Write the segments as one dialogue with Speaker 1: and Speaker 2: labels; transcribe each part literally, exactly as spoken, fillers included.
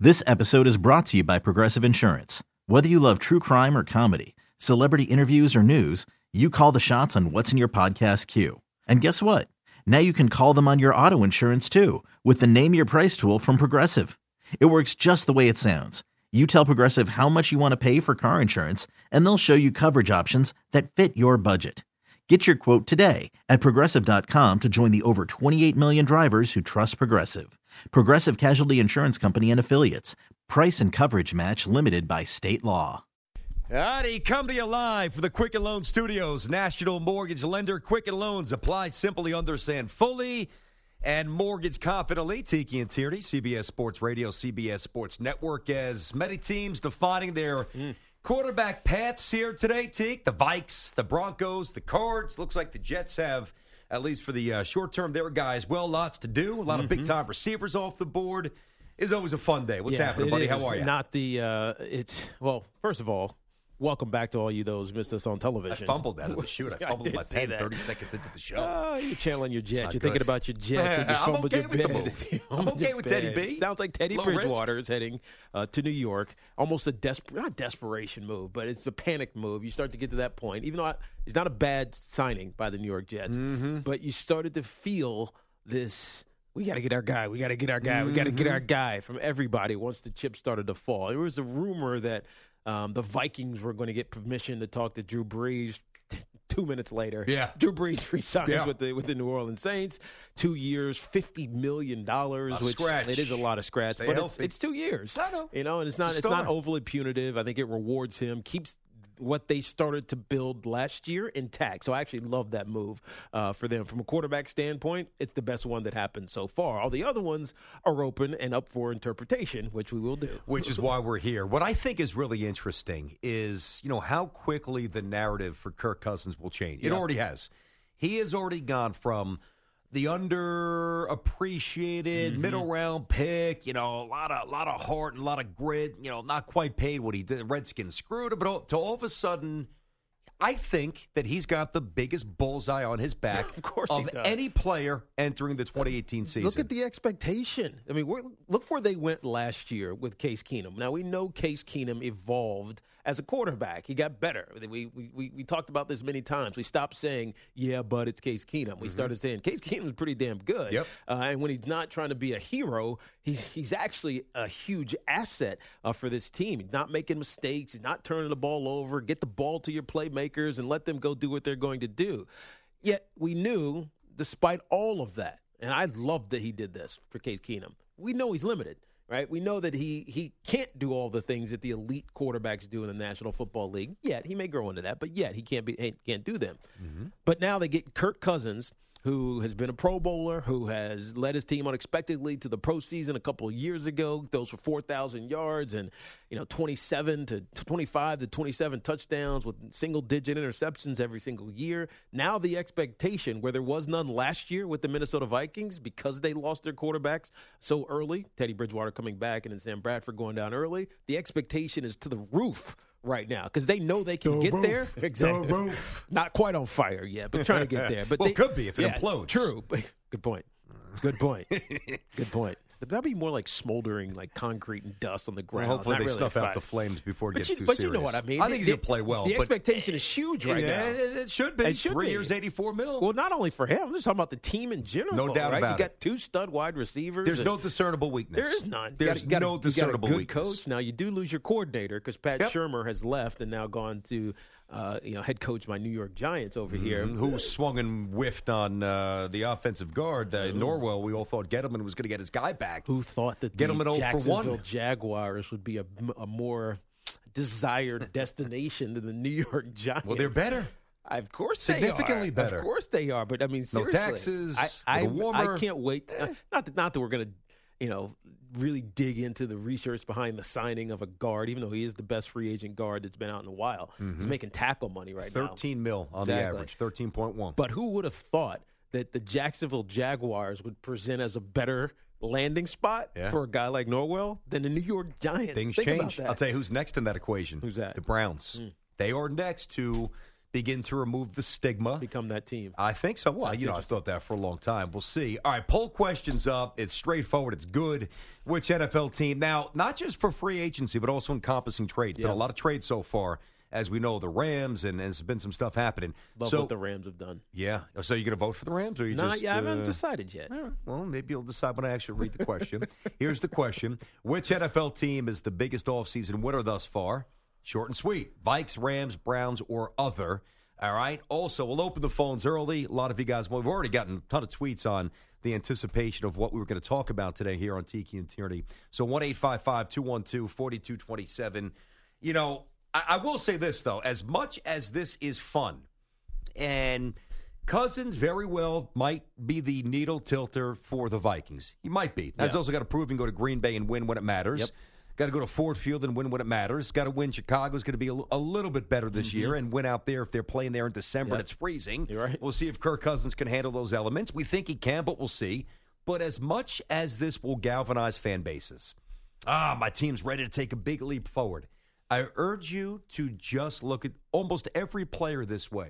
Speaker 1: This episode is brought to you by Progressive Insurance. Whether you love true crime or comedy, celebrity interviews or news, you call the shots on what's in your podcast queue. And guess what? Now you can call them on your auto insurance too with the Name Your Price tool from Progressive. It works just the way it sounds. You tell Progressive how much you want to pay for car insurance, and they'll show you coverage options that fit your budget. Get your quote today at Progressive dot com to join the over twenty-eight million drivers who trust Progressive. Progressive Casualty Insurance Company and Affiliates. Price and coverage match limited by state law.
Speaker 2: Howdy, come to you live from the Quicken Loans Studios. National Mortgage Lender. Quicken Loans. Apply simply, understand fully, and mortgage confidently. Tiki and Tierney, C B S Sports Radio, C B S Sports Network. As many teams defining their mm. quarterback paths here today, Teak. The Vikes, the Broncos, the Cards. Looks like the Jets have, at least for the uh, short term, their guys, well, lots to do. A lot mm-hmm. of big-time receivers off the board. It's always a fun day. What's
Speaker 3: yeah,
Speaker 2: happening, buddy?
Speaker 3: Is.
Speaker 2: How are you?
Speaker 3: Not the, uh, it's, well, first of all, welcome back to all you those missed us on television.
Speaker 2: I fumbled that at the shoot. I fumbled
Speaker 3: I
Speaker 2: my pen thirty seconds into the show.
Speaker 3: Oh, you're channeling your Jets. You're
Speaker 2: good.
Speaker 3: thinking about your Jets. And you
Speaker 2: I'm
Speaker 3: fumbled
Speaker 2: okay
Speaker 3: your
Speaker 2: with the
Speaker 3: bed.
Speaker 2: move. I'm okay with Teddy B.
Speaker 3: Sounds like Teddy
Speaker 2: Low
Speaker 3: Bridgewater
Speaker 2: risk.
Speaker 3: is heading uh, to New York. Almost a desperate, not a desperation move, but it's a panic move. You start to get to that point. Even though I, it's not a bad signing by the New York Jets, mm-hmm. but you started to feel this. We got to get our guy. We got to get our guy. Mm-hmm. We got to get our guy from everybody once the chips started to fall. There was a rumor that um, the Vikings were going to get permission to talk to Drew Brees. Two minutes later,
Speaker 2: yeah.
Speaker 3: Drew Brees resigns
Speaker 2: yeah.
Speaker 3: with the with the New Orleans Saints. Two years, fifty million dollars, which
Speaker 2: scratch.
Speaker 3: It is a lot of scratch,
Speaker 2: Stay
Speaker 3: but
Speaker 2: healthy.
Speaker 3: it's, it's two years.
Speaker 2: I know.
Speaker 3: You know, and it's not
Speaker 2: It's
Speaker 3: it's not overly punitive. I think it rewards him, keeps what they started to build last year intact. So I actually love that move uh, for them. From a quarterback standpoint, it's the best one that happened so far. All the other ones are open and up for interpretation, which we will do.
Speaker 2: Which is why we're here. What I think is really interesting is, you know, how quickly the narrative for Kirk Cousins will change. It yeah. already has. He has already gone from the underappreciated mm-hmm. middle round pick, you know, a lot of lot of heart and a lot of grit, you know, not quite paid what he did. The Redskins screwed him, but all, to all of a sudden, I think that he's got the biggest bullseye on his back
Speaker 3: of, course
Speaker 2: of any player entering the twenty eighteen season.
Speaker 3: Look at the expectation. I mean, we're, look where they went last year with Case Keenum. Now, we know Case Keenum evolved as a quarterback. He got better. We we we, we talked about this many times. We stopped saying, yeah, but it's Case Keenum. We mm-hmm. started saying Case Keenum is pretty damn good.
Speaker 2: Yep.
Speaker 3: Uh, and when he's not trying to be a hero, he's he's actually a huge asset uh, for this team. He's not making mistakes. He's not turning the ball over. Get the ball to your playmakers and let them go do what they're going to do. Yet we knew, despite all of that, and I love that he did this for Case Keenum, we know he's limited. Right, we know that he he can't do all the things that the elite quarterbacks do in the National Football League. Yet he may grow into that, but yet he can't be he can't do them. Mm-hmm. But now they get Kirk Cousins, who has been a Pro Bowler, who has led his team unexpectedly to the postseason a couple of years ago. Those for four thousand yards and you know twenty-seven to twenty-five to twenty-seven touchdowns with single-digit interceptions every single year. Now the expectation, where there was none last year with the Minnesota Vikings because they lost their quarterbacks so early, Teddy Bridgewater coming back and then Sam Bradford going down early, the expectation is to the roof right now because they know they can
Speaker 2: the
Speaker 3: get
Speaker 2: roof,
Speaker 3: there. Exactly.
Speaker 2: The roof.
Speaker 3: Not quite on fire yet, but trying to get there. But
Speaker 2: well,
Speaker 3: they,
Speaker 2: it could be if it
Speaker 3: yeah,
Speaker 2: implodes.
Speaker 3: True. Good point. Good point. Good point. That'd be more like smoldering, like concrete and dust on the ground.
Speaker 2: Well, hopefully
Speaker 3: Not
Speaker 2: they
Speaker 3: really
Speaker 2: snuff out
Speaker 3: fire.
Speaker 2: the flames before it
Speaker 3: but
Speaker 2: gets
Speaker 3: you,
Speaker 2: too
Speaker 3: but
Speaker 2: serious.
Speaker 3: But you know what I mean.
Speaker 2: I think
Speaker 3: the,
Speaker 2: he's going to play well.
Speaker 3: The
Speaker 2: but
Speaker 3: expectation is huge right
Speaker 2: yeah,
Speaker 3: now.
Speaker 2: It, it should be.
Speaker 3: It should
Speaker 2: Three
Speaker 3: be.
Speaker 2: years, eighty-four mil.
Speaker 3: Well, not only for him. I'm just talking about the team in general.
Speaker 2: No doubt
Speaker 3: right?
Speaker 2: about
Speaker 3: You
Speaker 2: it.
Speaker 3: got two stud wide receivers.
Speaker 2: There's
Speaker 3: and
Speaker 2: no discernible weakness.
Speaker 3: There is none.
Speaker 2: There's
Speaker 3: you got, you got
Speaker 2: no
Speaker 3: a,
Speaker 2: discernible
Speaker 3: you got a good
Speaker 2: weakness.
Speaker 3: coach. Now, you do lose your coordinator because Pat
Speaker 2: yep.
Speaker 3: Shurmur has left and now gone to uh, you know, head coach my New York Giants over
Speaker 2: mm-hmm.
Speaker 3: here.
Speaker 2: Who swung and whiffed on uh, the offensive guard. Uh, in Norwell, we all thought Gettleman was going to get his guy back.
Speaker 3: Who thought that
Speaker 2: Gettleman
Speaker 3: the Jacksonville
Speaker 2: for one.
Speaker 3: Jaguars would be a, a more desired destination than the New York Giants?
Speaker 2: Well, they're better.
Speaker 3: Of course
Speaker 2: Significantly
Speaker 3: they are.
Speaker 2: better.
Speaker 3: Of course they are. But, I mean, seriously.
Speaker 2: No taxes,
Speaker 3: I, I,
Speaker 2: warmer.
Speaker 3: I can't wait. Eh. Not, that, not that we're going to, you know, really dig into the research behind the signing of a guard, even though he is the best free agent guard that's been out in a while. Mm-hmm. He's making tackle money right
Speaker 2: thirteen
Speaker 3: now.
Speaker 2: thirteen mil on
Speaker 3: exactly.
Speaker 2: the average, thirteen point one.
Speaker 3: But who would have thought that the Jacksonville Jaguars would present as a better landing spot
Speaker 2: yeah.
Speaker 3: for a guy like Norwell than the New York Giants?
Speaker 2: Things
Speaker 3: Think
Speaker 2: change.
Speaker 3: about that.
Speaker 2: I'll tell you who's next in that equation.
Speaker 3: Who's that?
Speaker 2: The Browns. Mm. They are next to begin to remove the stigma.
Speaker 3: Become that team.
Speaker 2: I think so. Well,
Speaker 3: That's
Speaker 2: you know, I thought that for a long time. We'll see. All right, poll questions up. It's straightforward. It's good. Which N F L team? Now, not just for free agency, but also encompassing trades.
Speaker 3: Yeah.
Speaker 2: Been a lot of trades so far. As we know, the Rams, and, and there's been some stuff happening.
Speaker 3: Love
Speaker 2: so,
Speaker 3: what the Rams have done.
Speaker 2: Yeah. So you're going to vote for the Rams? Or you
Speaker 3: Not
Speaker 2: just,
Speaker 3: yet. I haven't
Speaker 2: uh,
Speaker 3: decided yet.
Speaker 2: All right. Well, maybe you'll decide when I actually read the question. Here's the question. Which N F L team is the biggest offseason winner thus far? Short and sweet. Vikes, Rams, Browns, or other. All right. Also, we'll open the phones early. A lot of you guys, well, we've already gotten a ton of tweets on the anticipation of what we were going to talk about today here on Tiki and Tierney. So one eight five five, two one two, four two two seven. You know, I, I will say this, though. As much as this is fun, and Cousins very well might be the needle tilter for the Vikings. He might be. He's
Speaker 3: Yeah.
Speaker 2: also got to prove and go to Green Bay and win when it matters.
Speaker 3: Yep.
Speaker 2: Got to go to Ford Field and win when it matters. Got to win. Chicago's going to be a, a little bit better this mm-hmm. year and win out there if they're playing there in December
Speaker 3: Yep.
Speaker 2: and it's freezing.
Speaker 3: You're right.
Speaker 2: We'll see if Kirk Cousins can handle those elements. We think he can, but we'll see. But as much as this will galvanize fan bases, ah, my team's ready to take a big leap forward. I urge you to just look at almost every player this way.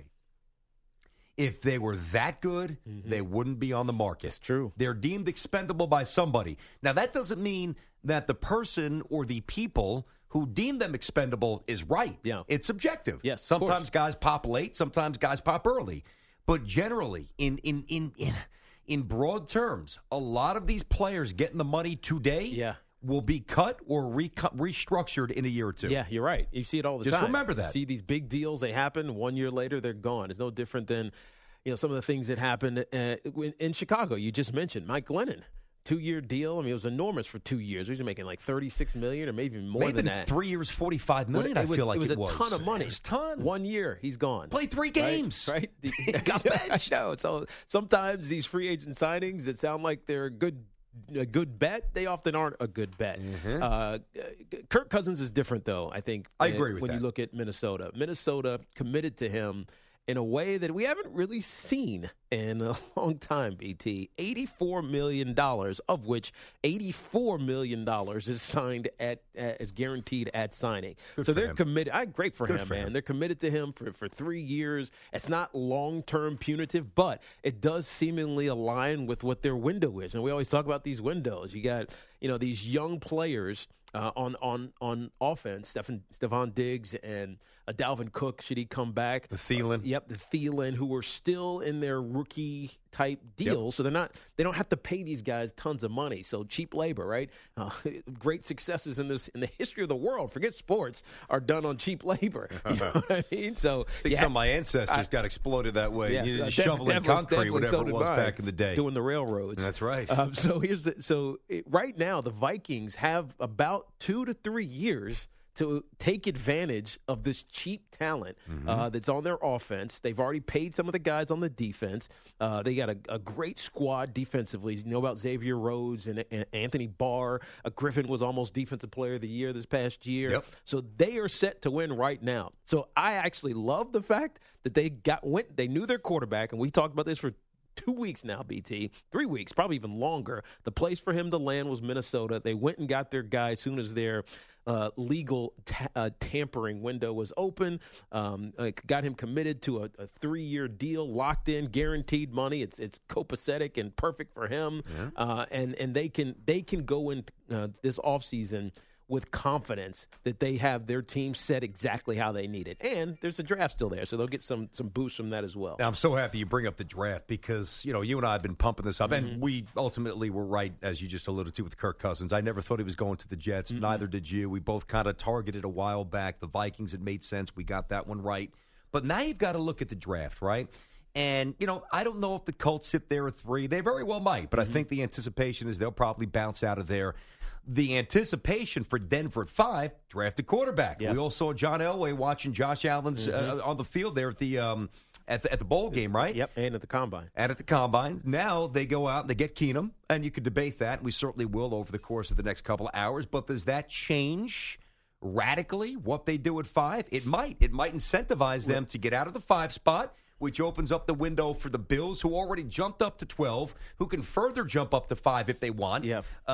Speaker 2: If they were that good, mm-hmm. they wouldn't be on the market.
Speaker 3: It's true.
Speaker 2: They're deemed expendable by somebody. Now, that doesn't mean that the person or the people who deem them expendable is right.
Speaker 3: Yeah.
Speaker 2: It's subjective.
Speaker 3: Yes, of
Speaker 2: sometimes
Speaker 3: course.
Speaker 2: guys pop late, sometimes guys pop early. But generally, in in in in, in broad terms, a lot of these players getting the money today
Speaker 3: Yeah.
Speaker 2: will be cut or re- restructured in a year or two.
Speaker 3: Yeah, you're right. You see it all the
Speaker 2: Just
Speaker 3: time.
Speaker 2: remember that.
Speaker 3: You see these big deals, they happen. One year later, they're gone. It's no different than, you know, some of the things that happened uh, in, in Chicago. You just mentioned Mike Glennon. Two-year deal. I mean, it was enormous for two years. He was making like thirty-six million dollars or maybe even more
Speaker 2: Maybe
Speaker 3: than that.
Speaker 2: Three years, forty-five million dollars,
Speaker 3: It was,
Speaker 2: I feel like
Speaker 3: it was
Speaker 2: it
Speaker 3: a
Speaker 2: was.
Speaker 3: ton of money.
Speaker 2: It was a ton.
Speaker 3: One year, he's gone.
Speaker 2: Played three games.
Speaker 3: Right? right?
Speaker 2: He got benched.
Speaker 3: I know. So sometimes these free agent signings that sound like they're a good a good bet, they often aren't a good bet. Mm-hmm. Uh, Kirk Cousins is different, though, I think.
Speaker 2: I agree with
Speaker 3: when
Speaker 2: that.
Speaker 3: you look at Minnesota. Minnesota committed to him in a way that we haven't really seen in a long time, B T. eighty-four million dollars, of which eighty-four million dollars is signed at uh, is guaranteed at signing.
Speaker 2: Good
Speaker 3: so
Speaker 2: for
Speaker 3: they're
Speaker 2: him.
Speaker 3: committed. I great for
Speaker 2: Good
Speaker 3: him,
Speaker 2: for
Speaker 3: man.
Speaker 2: him.
Speaker 3: They're committed to him for, for three years. It's not long-term punitive, but it does seemingly align with what their window is. And we always talk about these windows. You got, you know, these young players Uh, on on on offense, Stephen Stephon Diggs and uh, Dalvin Cook, should he come back?
Speaker 2: The Thielen.
Speaker 3: Uh, yep, the Thielen, who are still in their rookie type deals,
Speaker 2: Yep.
Speaker 3: so they're not they don't have to pay these guys tons of money. So cheap labor, right? Uh, great successes in this in the history of the world. Forget sports are done on cheap labor. You know what I mean? So
Speaker 2: I think
Speaker 3: yeah,
Speaker 2: some of my ancestors
Speaker 3: I-
Speaker 2: got exploded that way.
Speaker 3: Yes,
Speaker 2: you
Speaker 3: uh,
Speaker 2: just
Speaker 3: def-
Speaker 2: shoveling
Speaker 3: definitely-
Speaker 2: concrete,
Speaker 3: definitely
Speaker 2: whatever
Speaker 3: so
Speaker 2: it
Speaker 3: did
Speaker 2: was
Speaker 3: mine,
Speaker 2: back in the day.
Speaker 3: doing the railroads.
Speaker 2: That's right.
Speaker 3: Um, so here's the so it, right now the Vikings have about two to three years to take advantage of this cheap talent
Speaker 2: Mm-hmm.
Speaker 3: uh, that's on their offense. They've already paid some of the guys on the defense. Uh, they got a, a great squad defensively. You know about Xavier Rhodes and, and Anthony Barr. Uh, Griffin was almost Defensive Player of the Year this past year.
Speaker 2: Yep.
Speaker 3: So they are set to win right now. So I actually love the fact that they got went. They knew their quarterback, and we talked about this for two weeks now, B T, three weeks, probably even longer. The place for him to land was Minnesota. They went and got their guy as soon as their uh, legal ta- uh, tampering window was open. Um, uh, got him committed to a, a three-year deal, locked in, guaranteed money. It's it's copacetic and perfect for him. Yeah. Uh, and and they can they can go in uh, this offseason with confidence that they have their team set exactly how they need it. And there's a draft still there, so they'll get some some boost from that as well.
Speaker 2: I'm so happy you bring up the draft because, you know, you and I have been pumping this up, mm-hmm. and we ultimately were right, as you just alluded to, with Kirk Cousins. I never thought he was going to the Jets. Mm-hmm. Neither did you. We both kind of targeted a while back. The Vikings, it made sense. We got that one right. But now you've got to look at the draft, right? And, you know, I don't know if the Colts sit there at three. They very well might, but mm-hmm. I think the anticipation is they'll probably bounce out of there. The anticipation for Denver at five, draft a quarterback.
Speaker 3: Yep.
Speaker 2: We all saw John Elway watching Josh Allen's mm-hmm. uh, on the field there at the, um, at the at the bowl game, right?
Speaker 3: Yep, and at the Combine.
Speaker 2: And at the Combine. Now they go out and they get Keenum, and you could debate that. We certainly will over the course of the next couple of hours. But does that change radically what they do at five? It might. It might incentivize them to get out of the five spot, which opens up the window for the Bills, who already jumped up to twelve, who can further jump up to five if they want.
Speaker 3: Yeah.
Speaker 2: Uh,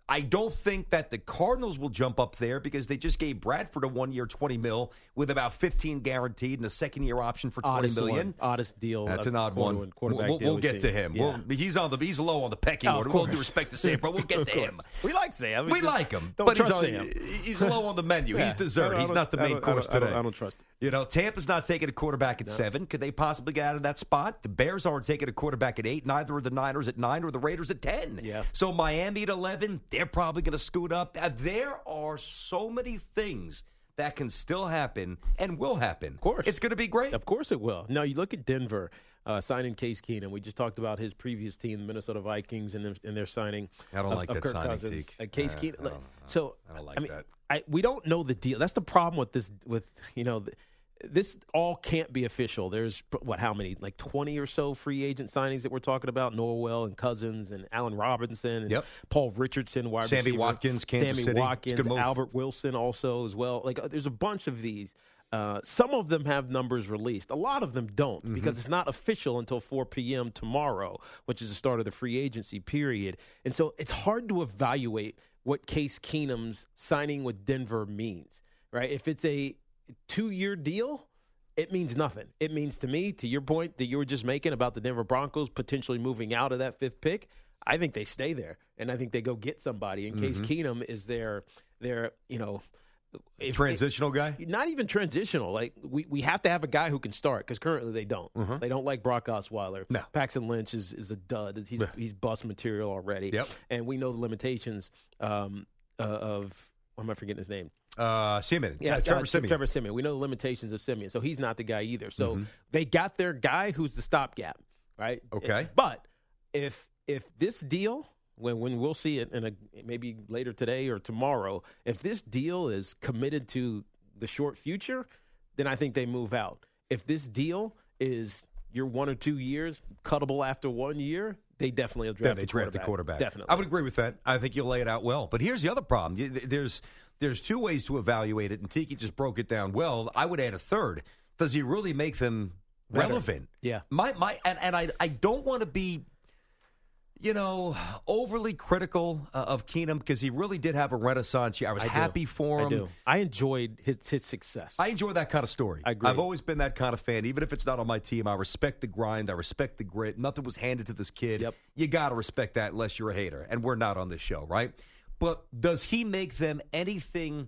Speaker 2: I don't think that the Cardinals will jump up there because they just gave Bradford a one-year twenty mil with about fifteen guaranteed and a second-year option for twenty
Speaker 3: oddest
Speaker 2: million.
Speaker 3: One. Oddest deal.
Speaker 2: That's an odd
Speaker 3: quarter,
Speaker 2: one.
Speaker 3: Quarterback
Speaker 2: we'll
Speaker 3: deal
Speaker 2: we'll get
Speaker 3: seen.
Speaker 2: to him.
Speaker 3: Yeah.
Speaker 2: We'll, he's on the he's low on the pecking
Speaker 3: Oh,
Speaker 2: order. We'll do respect to Sam, but we'll get to him.
Speaker 3: We like Sam.
Speaker 2: We
Speaker 3: just,
Speaker 2: like him,
Speaker 3: Don't
Speaker 2: but he's,
Speaker 3: trust
Speaker 2: on,
Speaker 3: Sam.
Speaker 2: he's low on the menu.
Speaker 3: Yeah.
Speaker 2: He's dessert. He's not the main course
Speaker 3: I
Speaker 2: today.
Speaker 3: don't, I don't trust him.
Speaker 2: You know, Tampa's not taking a quarterback at
Speaker 3: No.
Speaker 2: seven. Could they possibly get out of that spot? The Bears aren't taking a quarterback at eight. Neither are the Niners at nine or the Raiders at ten.
Speaker 3: Yeah.
Speaker 2: So Miami at eleven, they're probably going to scoot up. Uh, There are so many things that can still happen and will happen.
Speaker 3: Of course.
Speaker 2: It's going to be great.
Speaker 3: Of course it will. Now, you look at Denver uh, signing Case Keenum. We just talked about his previous team, the Minnesota Vikings, and their, and their signing
Speaker 2: I don't
Speaker 3: of,
Speaker 2: like
Speaker 3: of
Speaker 2: that
Speaker 3: Kirk
Speaker 2: signing,
Speaker 3: Cousins.
Speaker 2: Teak.
Speaker 3: Uh, Case
Speaker 2: Uh,
Speaker 3: Keenum.
Speaker 2: I don't-
Speaker 3: So,
Speaker 2: I don't like
Speaker 3: I mean,
Speaker 2: that.
Speaker 3: I, we don't know the deal. That's the problem with this, with, you know, the, this all can't be official. There's, what, how many? Like twenty or so free agent signings that we're talking about. Norwell and Cousins and Allen Robinson and
Speaker 2: Yep.
Speaker 3: Paul Richardson, wide
Speaker 2: Sammy
Speaker 3: receiver.
Speaker 2: Watkins, Kansas
Speaker 3: Sammy
Speaker 2: City. It's a
Speaker 3: Watkins,
Speaker 2: good move.
Speaker 3: Albert Wilson also as well. Like, uh, there's a bunch of these. Uh, some of them have numbers released. A lot of them don't
Speaker 2: Mm-hmm.
Speaker 3: because it's not official until four p.m. tomorrow, which is the start of the free agency period. And so it's hard to evaluate what Case Keenum's signing with Denver means, right? If it's a two-year deal, it means nothing. It means to me, to your point that you were just making about the Denver Broncos potentially moving out of that fifth pick, I think they stay there, and I think they go get somebody. And Case Keenum is their, their, you know, if,
Speaker 2: Transitional guy?
Speaker 3: not even transitional. Like we, we have to have a guy who can start because currently they don't. They don't like Brock Osweiler.
Speaker 2: No.
Speaker 3: Paxton Lynch is, is a dud. He's he's bust material already.
Speaker 2: Yep.
Speaker 3: And we know the limitations um, uh, of. Why am I forgetting his name?
Speaker 2: Uh, Simeon.
Speaker 3: Yeah,
Speaker 2: Trevor
Speaker 3: uh,
Speaker 2: Simeon.
Speaker 3: Trevor Simeon. We know the limitations of Simeon, so he's not the guy either. So they got their guy who's the stopgap, right?
Speaker 2: Okay.
Speaker 3: But if if this deal, when when we'll see it in a maybe later today or tomorrow, if this deal is committed to the short future, then I think they move out. If this deal is your one or two years, cuttable after one year, they definitely will draft,
Speaker 2: Then they
Speaker 3: a
Speaker 2: draft the
Speaker 3: quarterback.
Speaker 2: quarterback.
Speaker 3: Definitely.
Speaker 2: I would agree with that. I think you lay it out well. But here's the other problem. You- There's there's two ways to evaluate it, and Tiki just broke it down well. I would add a third. Does he really make them
Speaker 3: Better.
Speaker 2: relevant?
Speaker 3: Yeah.
Speaker 2: My my and, and I I don't want to be, you know, overly critical uh, of Keenum because he really did have a renaissance year. I was
Speaker 3: I do.
Speaker 2: happy for him.
Speaker 3: I do. I enjoyed his his success.
Speaker 2: I enjoy that kind of story.
Speaker 3: I agree.
Speaker 2: I've always been that kind of fan. Even if it's not on my team, I respect the grind. I respect the grit. Nothing was handed to this kid.
Speaker 3: Yep.
Speaker 2: You got to respect that unless you're a hater. And we're not on this show, right? But does he make them anything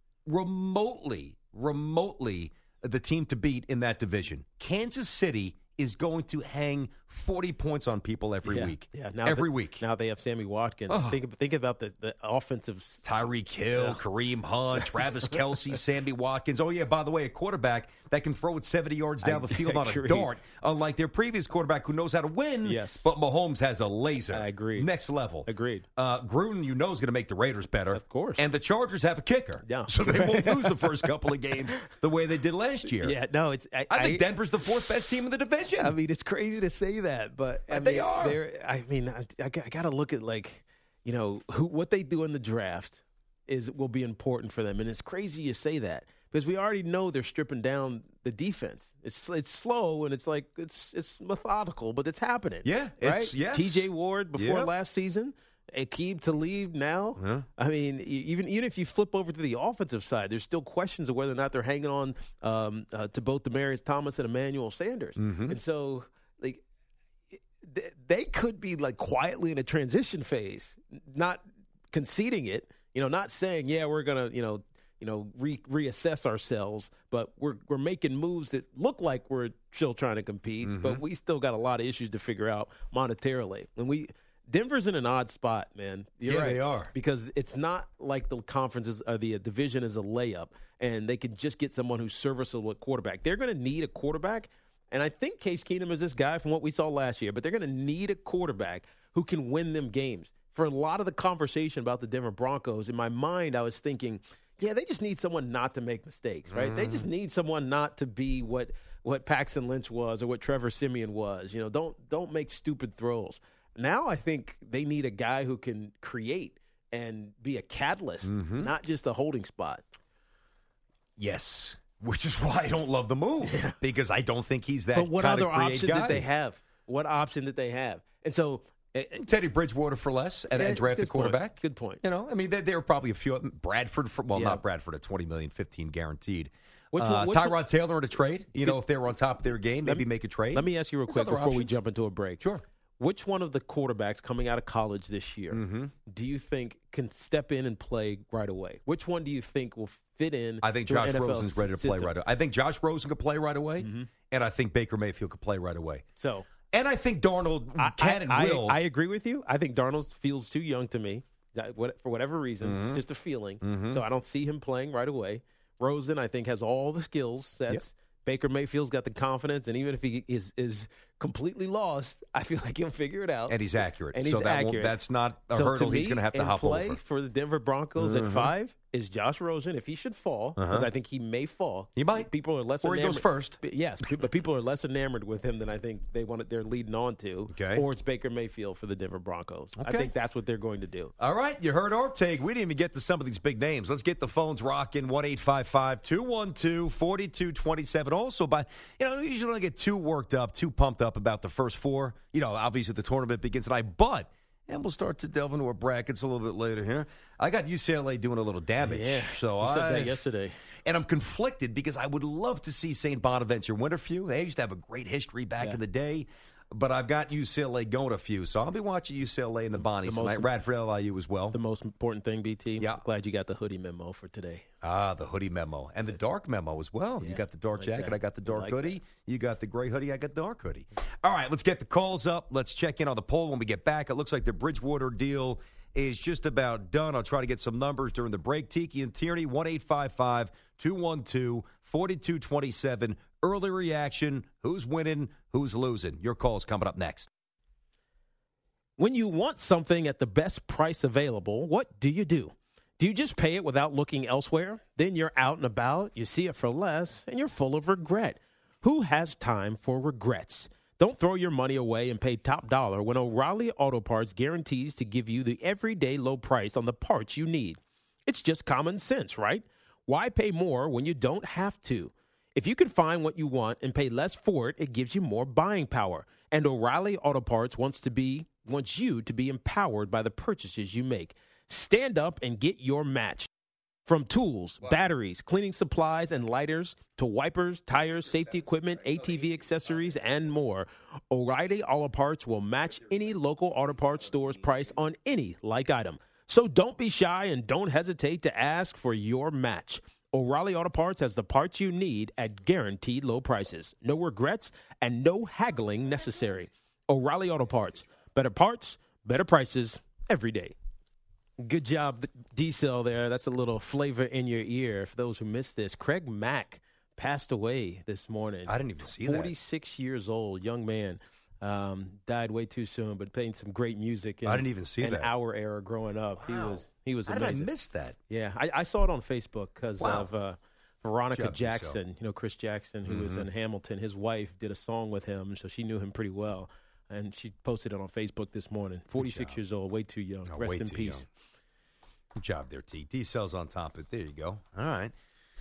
Speaker 2: remotely, remotely the team to beat in that division? Kansas City is going to hang forty points on people every
Speaker 3: yeah.
Speaker 2: week.
Speaker 3: Yeah, now
Speaker 2: every
Speaker 3: that-
Speaker 2: week.
Speaker 3: Now they have Sammy Watkins.
Speaker 2: Oh.
Speaker 3: Think think about the, the offensive. s-
Speaker 2: Tyreek Hill,
Speaker 3: Yeah.
Speaker 2: Kareem Hunt, Travis Kelce, Sammy Watkins. Oh, yeah, by the way, a quarterback that can throw it seventy yards down
Speaker 3: I
Speaker 2: the field on a
Speaker 3: agree.
Speaker 2: dart, unlike their previous quarterback who knows how to win.
Speaker 3: Yes.
Speaker 2: But Mahomes has a laser.
Speaker 3: I agree.
Speaker 2: Next level.
Speaker 3: Agreed.
Speaker 2: Uh, Gruden, you know, is going to make the Raiders better.
Speaker 3: Of course.
Speaker 2: And the Chargers have a kicker.
Speaker 3: Yeah.
Speaker 2: So they won't lose the first couple of games the way they did last year.
Speaker 3: Yeah, no, it's. I,
Speaker 2: I think Denver's the fourth best team in the division.
Speaker 3: I mean, it's crazy to say that, but I
Speaker 2: But they
Speaker 3: mean,
Speaker 2: are.
Speaker 3: they're- I mean, I, I, got to look at like, you know, who what they do in the draft is will be important for them, and it's crazy you say that because we already know they're stripping down the defense. It's it's slow and it's like it's it's methodical, but it's happening.
Speaker 2: Yeah,
Speaker 3: right.
Speaker 2: it's- yes.
Speaker 3: T J Ward before
Speaker 2: Yep.
Speaker 3: last season. Aqib Talib now.
Speaker 2: Yeah.
Speaker 3: I mean, e- even even if you flip over to the offensive side, there's still questions of whether or not they're hanging on um, uh, to both Demaryius Thomas and Emmanuel Sanders.
Speaker 2: Mm-hmm.
Speaker 3: And so, like, th- they could be like quietly in a transition phase, not conceding it. You know, not saying, yeah, we're gonna, you know, you know, re- reassess ourselves, but we're we're making moves that look like we're still trying to compete,
Speaker 2: Mm-hmm.
Speaker 3: but we still got a lot of issues to figure out monetarily. And we Denver's in an odd spot, man. You're
Speaker 2: Yeah,
Speaker 3: right.
Speaker 2: they are.
Speaker 3: Because it's not like the conferences or the division is a layup, and they can just get someone who's serviceable at quarterback. They're going to need a quarterback, and I think Case Keenum is this guy from what we saw last year, but they're going to need a quarterback who can win them games. For a lot of the conversation about the Denver Broncos, in my mind, I was thinking, yeah, they just need someone not to make mistakes, right?
Speaker 2: Mm-hmm.
Speaker 3: They just need someone not to be what what Paxton Lynch was or what Trevor Simeon was. You know, don't don't make stupid throws. Now I think they need a guy who can create and be a catalyst,
Speaker 2: Mm-hmm.
Speaker 3: not just a holding spot.
Speaker 2: Yes. Which is why I don't love the move because I don't think he's that
Speaker 3: But what
Speaker 2: kind
Speaker 3: other
Speaker 2: of create
Speaker 3: option
Speaker 2: guy.
Speaker 3: did they have? What option did they have? And so
Speaker 2: Teddy Bridgewater for less and,
Speaker 3: Yeah,
Speaker 2: and draft a
Speaker 3: good
Speaker 2: quarterback.
Speaker 3: Point. Good point.
Speaker 2: You know, I mean, there, there are probably a few. Bradford, for, well,
Speaker 3: Yeah.
Speaker 2: not Bradford, at twenty million dollars, fifteen guaranteed.
Speaker 3: Which
Speaker 2: uh,
Speaker 3: one- which
Speaker 2: Tyrod
Speaker 3: one-
Speaker 2: Taylor in a trade. You know, if they were on top of their game, maybe
Speaker 3: me,
Speaker 2: make a trade.
Speaker 3: Let me ask you real
Speaker 2: There's
Speaker 3: quick
Speaker 2: other
Speaker 3: before we
Speaker 2: options.
Speaker 3: jump into a break.
Speaker 2: Sure.
Speaker 3: Which one of the quarterbacks coming out of college this year
Speaker 2: Mm-hmm.
Speaker 3: do you think can step in and play right away? Which one do you think will fit in?
Speaker 2: I think
Speaker 3: to an
Speaker 2: Josh
Speaker 3: N F L
Speaker 2: Rosen's ready to play
Speaker 3: system?
Speaker 2: right away. I think Josh Rosen could play right away,
Speaker 3: Mm-hmm.
Speaker 2: and I think Baker Mayfield could play right away.
Speaker 3: So
Speaker 2: And I think Darnold
Speaker 3: I,
Speaker 2: can
Speaker 3: I,
Speaker 2: and
Speaker 3: I,
Speaker 2: will.
Speaker 3: I agree with you. I think Darnold feels too young to me. That- what- For whatever reason,
Speaker 2: Mm-hmm.
Speaker 3: it's just a feeling. So I don't see him playing right away. Rosen, I think, has all the skills. That's
Speaker 2: Yep.
Speaker 3: Baker Mayfield's got the confidence, and even if he is is completely lost, I feel like he'll figure it out.
Speaker 2: and he's accurate.
Speaker 3: And
Speaker 2: so
Speaker 3: he's
Speaker 2: that won't-
Speaker 3: accurate.
Speaker 2: that's not a
Speaker 3: So
Speaker 2: hurdle
Speaker 3: to
Speaker 2: he's
Speaker 3: me,
Speaker 2: going to have to
Speaker 3: in
Speaker 2: hop
Speaker 3: play
Speaker 2: over.
Speaker 3: for the Denver Broncos
Speaker 2: Mhm.
Speaker 3: at five is Josh Rosen. If he should fall, because
Speaker 2: Uh-huh.
Speaker 3: I think he may fall,
Speaker 2: He might.
Speaker 3: People are less
Speaker 2: Or he
Speaker 3: enamored.
Speaker 2: goes first.
Speaker 3: But yes, pe- but people are less enamored with him than I think they want. They're leading on to.
Speaker 2: Okay.
Speaker 3: Or it's Baker Mayfield for the Denver Broncos. I
Speaker 2: Okay.
Speaker 3: think that's what they're going to do.
Speaker 2: All right, you heard our take. We didn't even get to some of these big names. Let's get the phones rocking. one eight five five, two one two, four two two seven. Also, by you know, you usually don't get too worked up, too pumped up about the first four. You know, obviously the tournament begins tonight, but and we'll start to delve into our brackets a little bit later here. I got U C L A doing a little damage. so
Speaker 3: you said
Speaker 2: I,
Speaker 3: that yesterday.
Speaker 2: And I'm conflicted because I would love to see Saint Bonaventure win a few. They used to have a great history back
Speaker 3: Yeah.
Speaker 2: in the day. But I've got U C L A going a few, so I'll be watching U C L A and the Bonnies
Speaker 3: The most-
Speaker 2: tonight. Radford L I U as well.
Speaker 3: The most important thing, B T.
Speaker 2: Yeah.
Speaker 3: Glad you got the hoodie memo for today.
Speaker 2: Ah, the hoodie memo. And the dark memo as well. You
Speaker 3: Yeah,
Speaker 2: got the dark
Speaker 3: like
Speaker 2: jacket.
Speaker 3: that.
Speaker 2: I got the dark
Speaker 3: Like
Speaker 2: hoodie. You got the gray hoodie. I got the dark hoodie. All right, let's get the calls up. Let's check in on the poll when we get back. It looks like the Bridgewater deal is just about done. I'll try to get some numbers during the break. Tiki and Tierney, one eight five five, two one two, four two two seven. Early reaction. Who's winning? Who's losing? Your call's coming up next.
Speaker 3: When you want something at the best price available, what do you do? Do you just pay it without looking elsewhere? Then you're out and about, you see it for less, and you're full of regret. Who has time for regrets? Don't throw your money away and pay top dollar when O'Reilly Auto Parts guarantees to give you the everyday low price on the parts you need. It's just common sense, right? Why pay more when you don't have to? If you can find what you want and pay less for it, it gives you more buying power. And O'Reilly Auto Parts wants to be wants you to be empowered by the purchases you make. Stand up and get your match. From tools, wow. batteries, cleaning supplies, and lighters to wipers, tires, safety equipment, A T V accessories, and more, O'Reilly Auto Parts will match any local auto parts store's price on any like item. So don't be shy and don't hesitate to ask for your match. O'Reilly Auto Parts has the parts you need at guaranteed low prices. No regrets and no haggling necessary. O'Reilly Auto Parts. Better parts, better prices, every day. Good job, D-Cell there. That's a little flavor in your ear for those who missed this. Craig Mack passed away this morning.
Speaker 2: I didn't even see that.
Speaker 3: forty-six years old, young man. Um, died way too soon, but playing some great music. In,
Speaker 2: I didn't even see
Speaker 3: in
Speaker 2: that.
Speaker 3: our era growing up.
Speaker 2: Wow.
Speaker 3: He was he was
Speaker 2: How
Speaker 3: amazing.
Speaker 2: did I miss that?
Speaker 3: Yeah, I, I saw it on Facebook because
Speaker 2: Wow.
Speaker 3: of uh, Veronica
Speaker 2: Job,
Speaker 3: Jackson. You know, Chris Jackson, who mm-hmm. was in Hamilton. His wife did a song with him, so she knew him pretty well. And she posted it on Facebook this morning. forty-six years old, way too young.
Speaker 2: Oh,
Speaker 3: Rest
Speaker 2: way
Speaker 3: in
Speaker 2: too
Speaker 3: peace.
Speaker 2: young. Good job there, T. D-Cell's on top of it. There you go. All right.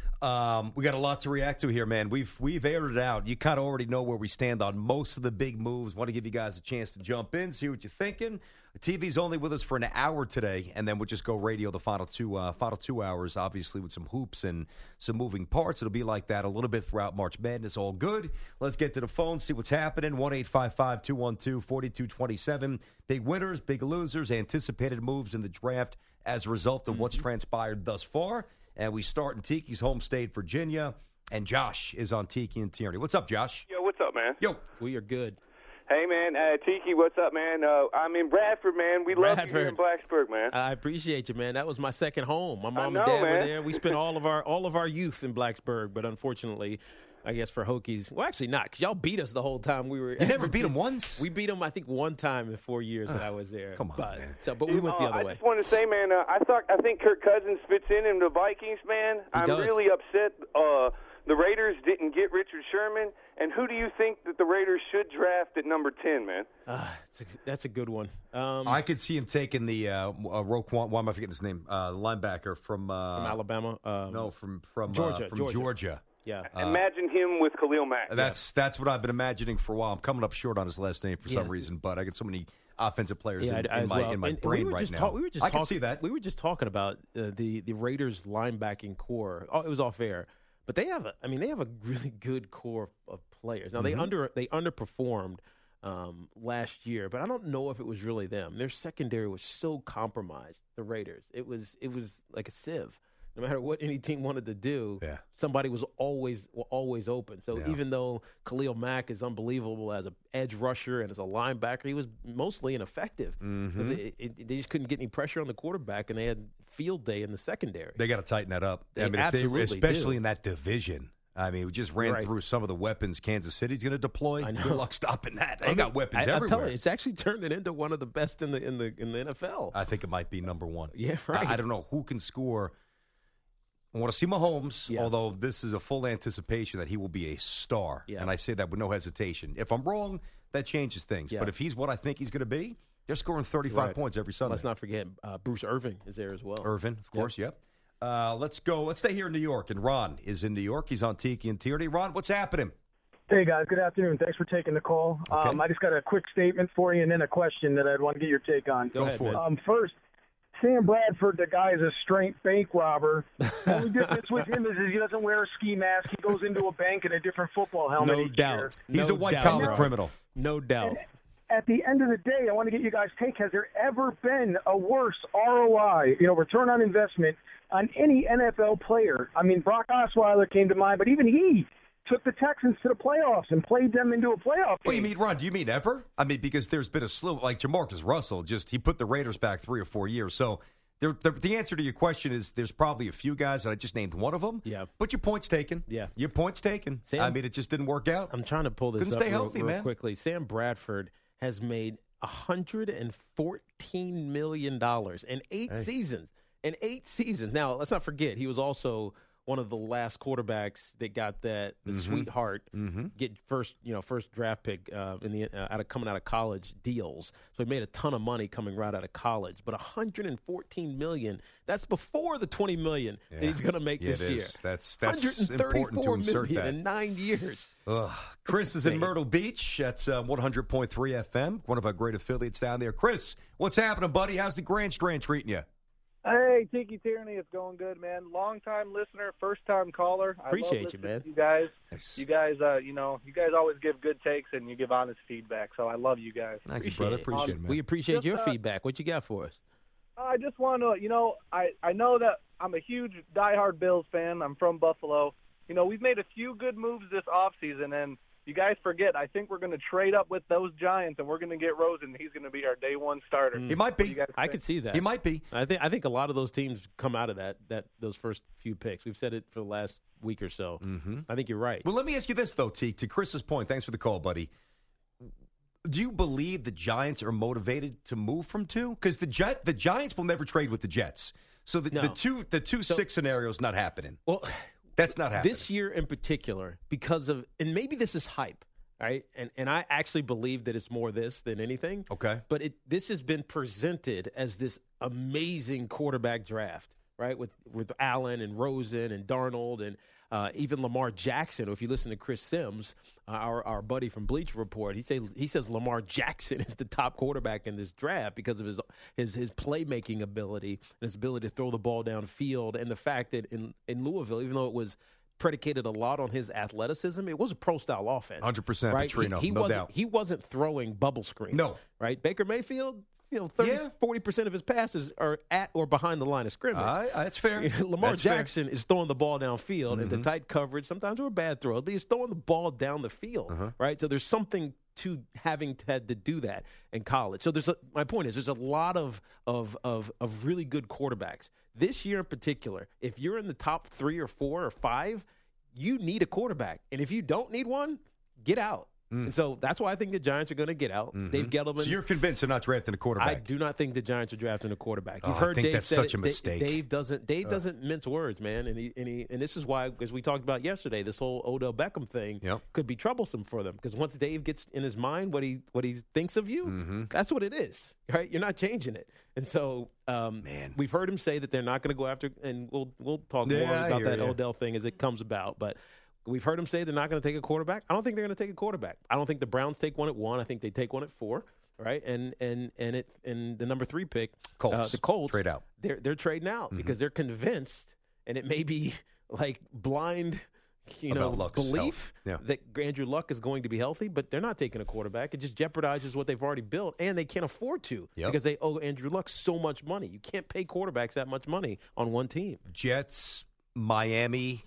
Speaker 2: Um, we got a lot to react to here, man. We've we've aired it out. You kind of already know where we stand on most of the big moves. Want to give you guys a chance to jump in, see what you're thinking. The T V's only with us for an hour today, and then we'll just go radio the final two uh, final two hours, obviously with some hoops and some moving parts. It'll be like that a little bit throughout March Madness. All good. Let's get to the phone, see what's happening. one eight five five, two one two, four two two seven. Big winners, big losers, anticipated moves in the draft as a result of mm-hmm. what's transpired thus far. And we start in Tiki's home state, Virginia. And Josh is on Tiki and Tierney. What's up, Josh?
Speaker 4: Yo, what's up, man?
Speaker 2: Yo.
Speaker 3: We are good.
Speaker 4: Hey, man. Uh, Tiki, what's up, man? Uh, I'm in Bradford, man. We love you here in Blacksburg, man.
Speaker 3: I appreciate you, man. That was my second home. My mom
Speaker 4: know,
Speaker 3: and dad
Speaker 4: man.
Speaker 3: were there. We spent all of our all of our youth in Blacksburg, but unfortunately, I guess for Hokies, well, actually not, because y'all beat us the whole time we were.
Speaker 2: You never beat them once?
Speaker 3: We beat them, I think, one time in four years that I was there.
Speaker 2: Come on,
Speaker 3: but,
Speaker 2: man.
Speaker 3: So, but we went the
Speaker 4: uh,
Speaker 3: other
Speaker 4: I
Speaker 3: way.
Speaker 4: I just want to say, man, uh, I thought I think Kirk Cousins fits in in the Vikings, man.
Speaker 3: He
Speaker 4: I'm
Speaker 3: does.
Speaker 4: really upset. Uh, the Raiders didn't get Richard Sherman, and who do you think that the Raiders should draft at number ten, man?
Speaker 3: Uh, that's, a, that's a good one. Um,
Speaker 2: I could see him taking the uh, uh, Roquan. Why am I forgetting his name? Uh, linebacker from uh,
Speaker 3: from Alabama. Um,
Speaker 2: No, from from
Speaker 3: Georgia.
Speaker 2: Uh, from
Speaker 3: Georgia.
Speaker 2: Georgia.
Speaker 3: Yeah.
Speaker 2: Uh,
Speaker 4: Imagine him with Khalil Mack.
Speaker 2: That's that's what I've been imagining for a while. I'm coming up short on his last name for
Speaker 3: Yeah.
Speaker 2: some reason, but I get so many offensive players
Speaker 3: yeah,
Speaker 2: in,
Speaker 3: I,
Speaker 2: in my
Speaker 3: well.
Speaker 2: in my
Speaker 3: and,
Speaker 2: brain
Speaker 3: and we were
Speaker 2: right
Speaker 3: just
Speaker 2: now.
Speaker 3: Talk, we were just
Speaker 2: I
Speaker 3: talk,
Speaker 2: can see that.
Speaker 3: We were just talking about uh, the the Raiders linebacking core. Oh, it was off air, but they have a. I mean, they have a really good core of players. Now
Speaker 2: Mm-hmm.
Speaker 3: they under they underperformed um, last year, but I don't know if it was really them. Their secondary was so compromised. The Raiders. It was it was like a sieve. No matter what any team wanted to do,
Speaker 2: Yeah.
Speaker 3: somebody was always always open. So
Speaker 2: Yeah.
Speaker 3: even though Khalil Mack is unbelievable as an edge rusher and as a linebacker, he was mostly ineffective because
Speaker 2: Mm-hmm.
Speaker 3: it, it, they just couldn't get any pressure on the quarterback, and they had field day in the secondary.
Speaker 2: They got to tighten that up.
Speaker 3: They
Speaker 2: I mean, if
Speaker 3: absolutely
Speaker 2: they, especially
Speaker 3: do.
Speaker 2: in that division. I mean, we just ran
Speaker 3: Right.
Speaker 2: through some of the weapons Kansas City's going to deploy.
Speaker 3: I know.
Speaker 2: Good luck stopping that. They
Speaker 3: I mean,
Speaker 2: got weapons
Speaker 3: I, I'm
Speaker 2: everywhere.
Speaker 3: telling you, it's actually turned it into one of the best in the in the in the N F L.
Speaker 2: I think it might be number one.
Speaker 3: Yeah, right.
Speaker 2: I, I don't know who can score. I want to see Mahomes,
Speaker 3: Yeah.
Speaker 2: although this is a full anticipation that he will be a star.
Speaker 3: Yeah.
Speaker 2: And I say that with no hesitation. If I'm wrong, that changes things.
Speaker 3: Yeah.
Speaker 2: But if he's what I think he's going to be, they're scoring thirty-five
Speaker 3: Right.
Speaker 2: points every Sunday.
Speaker 3: Let's not forget uh, Bruce Irvin is there as well.
Speaker 2: Irvin, of course, yep. Uh, let's go. Let's stay here in New York. And Ron is in New York. He's on Tiki and Tierney. Ron, what's happening?
Speaker 5: Hey, guys. Good afternoon. Thanks for taking the call.
Speaker 2: Okay.
Speaker 5: Um, I just got a quick statement for you and then a question that I'd want to get your take on.
Speaker 3: Go ahead,
Speaker 2: for
Speaker 3: man.
Speaker 2: it.
Speaker 5: Um, first, Sam Bradford, the guy is a straight bank robber. The only difference with him is he doesn't wear a ski mask. He goes into a bank in a different football helmet
Speaker 3: No
Speaker 5: each
Speaker 3: doubt.
Speaker 5: year.
Speaker 2: He's
Speaker 3: No
Speaker 2: a white
Speaker 3: doubt,
Speaker 2: collar
Speaker 3: Ron.
Speaker 2: criminal.
Speaker 3: No doubt.
Speaker 5: At the end of the day, I want to get you guys' take. Has there ever been a worse R O I, you know, return on investment on any N F L player? I mean, Brock Osweiler came to mind, but even he took the Texans to the playoffs and played them into a playoff
Speaker 2: What do you
Speaker 5: game.
Speaker 2: mean, Ron? Do you mean ever? I mean, because there's been a slew, like Jamarcus Russell, just he put the Raiders back three or four years. So there, the, the answer to your question is there's probably a few guys, and I just named one of them.
Speaker 3: Yeah.
Speaker 2: But your point's taken.
Speaker 3: Yeah.
Speaker 2: Your point's taken.
Speaker 3: Sam-
Speaker 2: I mean, it just didn't work out.
Speaker 3: I'm trying to pull this
Speaker 2: Couldn't
Speaker 3: up
Speaker 2: stay
Speaker 3: real,
Speaker 2: healthy,
Speaker 3: real
Speaker 2: man.
Speaker 3: quickly. Sam Bradford has made one hundred fourteen million dollars in eight
Speaker 2: Hey.
Speaker 3: seasons. In eight seasons. Now, let's not forget, he was also one of the last quarterbacks that got that the sweetheart get first, you know, first draft pick uh, in the uh, out of coming out of college deals. So he made a ton of money coming right out of college. But one hundred fourteen million dollars, that's before the twenty million dollars that
Speaker 2: Yeah.
Speaker 3: he's going to make
Speaker 2: Yeah,
Speaker 3: this
Speaker 2: it
Speaker 3: year.
Speaker 2: is. That's- that's important to
Speaker 3: one hundred thirty-four
Speaker 2: insert
Speaker 3: million
Speaker 2: that.
Speaker 3: in nine years.
Speaker 2: Ugh. Chris is in
Speaker 3: insane.
Speaker 2: Myrtle Beach. That's uh, one hundred point three F M, one of our great affiliates down there. Chris, what's happening, buddy? How's the Grand Strand treating you?
Speaker 6: Hey, Tiki Tierney, it's going good, man. Long-time listener, first-time caller. I
Speaker 3: Appreciate
Speaker 6: love
Speaker 3: you,
Speaker 6: listening
Speaker 3: man.
Speaker 6: to You guys,
Speaker 2: Nice.
Speaker 6: you guys, uh, you know, you guys always give good takes and you give honest feedback. So I love you guys.
Speaker 2: Thank you,
Speaker 3: Appreciate
Speaker 2: brother.
Speaker 3: it.
Speaker 2: Appreciate it, man.
Speaker 3: We appreciate
Speaker 6: Just,
Speaker 3: your
Speaker 6: uh,
Speaker 3: feedback. What you got for us?
Speaker 6: I just want to, you know, I I know that I'm a huge diehard Bills fan. I'm from Buffalo. You know, we've made a few good moves this offseason, and you guys forget, I think we're going to trade up with those Giants, and we're going to get Rosen. He's going to be our day one starter.
Speaker 2: He might
Speaker 6: What do
Speaker 2: be.
Speaker 6: you guys
Speaker 3: I
Speaker 6: think?
Speaker 3: could see that.
Speaker 2: He might be.
Speaker 3: I think I think a lot of those teams come out of that that those first few picks. We've said it for the last week or so. Mm-hmm. I think you're right.
Speaker 2: Well, let me ask you this, though, Teak. To Chris's point, thanks for the call, buddy. Do you believe the Giants are motivated to move from two? Because the Jet, the Giants will never trade with the Jets. So the,
Speaker 3: No.
Speaker 2: the two the two
Speaker 3: So-
Speaker 2: six scenario is not happening.
Speaker 3: Well,
Speaker 2: That's not happening.
Speaker 3: this year in particular, because of and maybe this is hype, right? And and I actually believe that it's more this than anything.
Speaker 2: Okay.
Speaker 3: But it this has been presented as this amazing quarterback draft, right? With with Allen and Rosen and Darnold and uh, even Lamar Jackson. If you listen to Chris Sims, uh, our our buddy from Bleacher Report, he say he says Lamar Jackson is the top quarterback in this draft because of his his his playmaking ability and his ability to throw the ball downfield, and the fact that in in Louisville, even though it was predicated a lot on his athleticism, it was a pro style offense.
Speaker 2: one hundred percent
Speaker 3: right?
Speaker 2: Petrino,
Speaker 3: he, he
Speaker 2: no
Speaker 3: wasn't,
Speaker 2: doubt.
Speaker 3: He wasn't throwing bubble screens.
Speaker 2: No.
Speaker 3: Right? Baker Mayfield, you know, thirty,
Speaker 2: Yeah.
Speaker 3: forty percent of his passes are at or behind the line of scrimmage.
Speaker 2: I- I- that's fair.
Speaker 3: Lamar
Speaker 2: That's fair.
Speaker 3: Jackson is throwing the ball downfield
Speaker 2: Mm-hmm.
Speaker 3: into tight coverage. Sometimes they were bad throws, but he's throwing the ball down the field,
Speaker 2: Uh-huh.
Speaker 3: right? So there's something to having had to do that in college. So there's a, my point is there's a lot of, of of of really good quarterbacks. This year in particular, if you're in the top three or four or five, you need a quarterback. And if you don't need one, get out. And so that's why I think the Giants are going to get out. Dave Gettleman.
Speaker 2: Mm. So you're convinced they're not drafting a quarterback?
Speaker 3: I do not think the Giants are drafting a quarterback. You've
Speaker 2: Oh, I
Speaker 3: heard
Speaker 2: think
Speaker 3: Dave
Speaker 2: that's
Speaker 3: said
Speaker 2: such
Speaker 3: it.
Speaker 2: a mistake.
Speaker 3: Dave doesn't. Dave doesn't mince words, man. And he and he and this is why, as we talked about yesterday, this whole Odell Beckham thing
Speaker 2: Yep.
Speaker 3: could be troublesome for them because once Dave gets in his mind what he what he thinks of you,
Speaker 2: Mm-hmm.
Speaker 3: that's what it is, right? You're not changing it. And so, um,
Speaker 2: Man.
Speaker 3: we've heard him say that they're not going to go after. And we'll we'll talk
Speaker 2: Yeah,
Speaker 3: more
Speaker 2: I
Speaker 3: about
Speaker 2: hear
Speaker 3: that
Speaker 2: ya.
Speaker 3: Odell thing as it comes about, but. We've heard them say they're not going to take a quarterback. I don't think they're going to take a quarterback. I don't think the Browns take one at one. I think they take one at four, right? And and and it and the number three pick,
Speaker 2: Colts.
Speaker 3: uh, the Colts,
Speaker 2: Trade out.
Speaker 3: They're they're trading out
Speaker 2: Mm-hmm.
Speaker 3: because they're convinced, and it may be like blind, you know,
Speaker 2: About Luck's
Speaker 3: belief
Speaker 2: health. Yeah.
Speaker 3: that Andrew Luck is going to be healthy, but they're not taking a quarterback. It just jeopardizes what they've already built, and they can't afford to
Speaker 2: Yep.
Speaker 3: because they owe Andrew Luck so much money. You can't pay quarterbacks that much money on one team.
Speaker 2: Jets, Miami,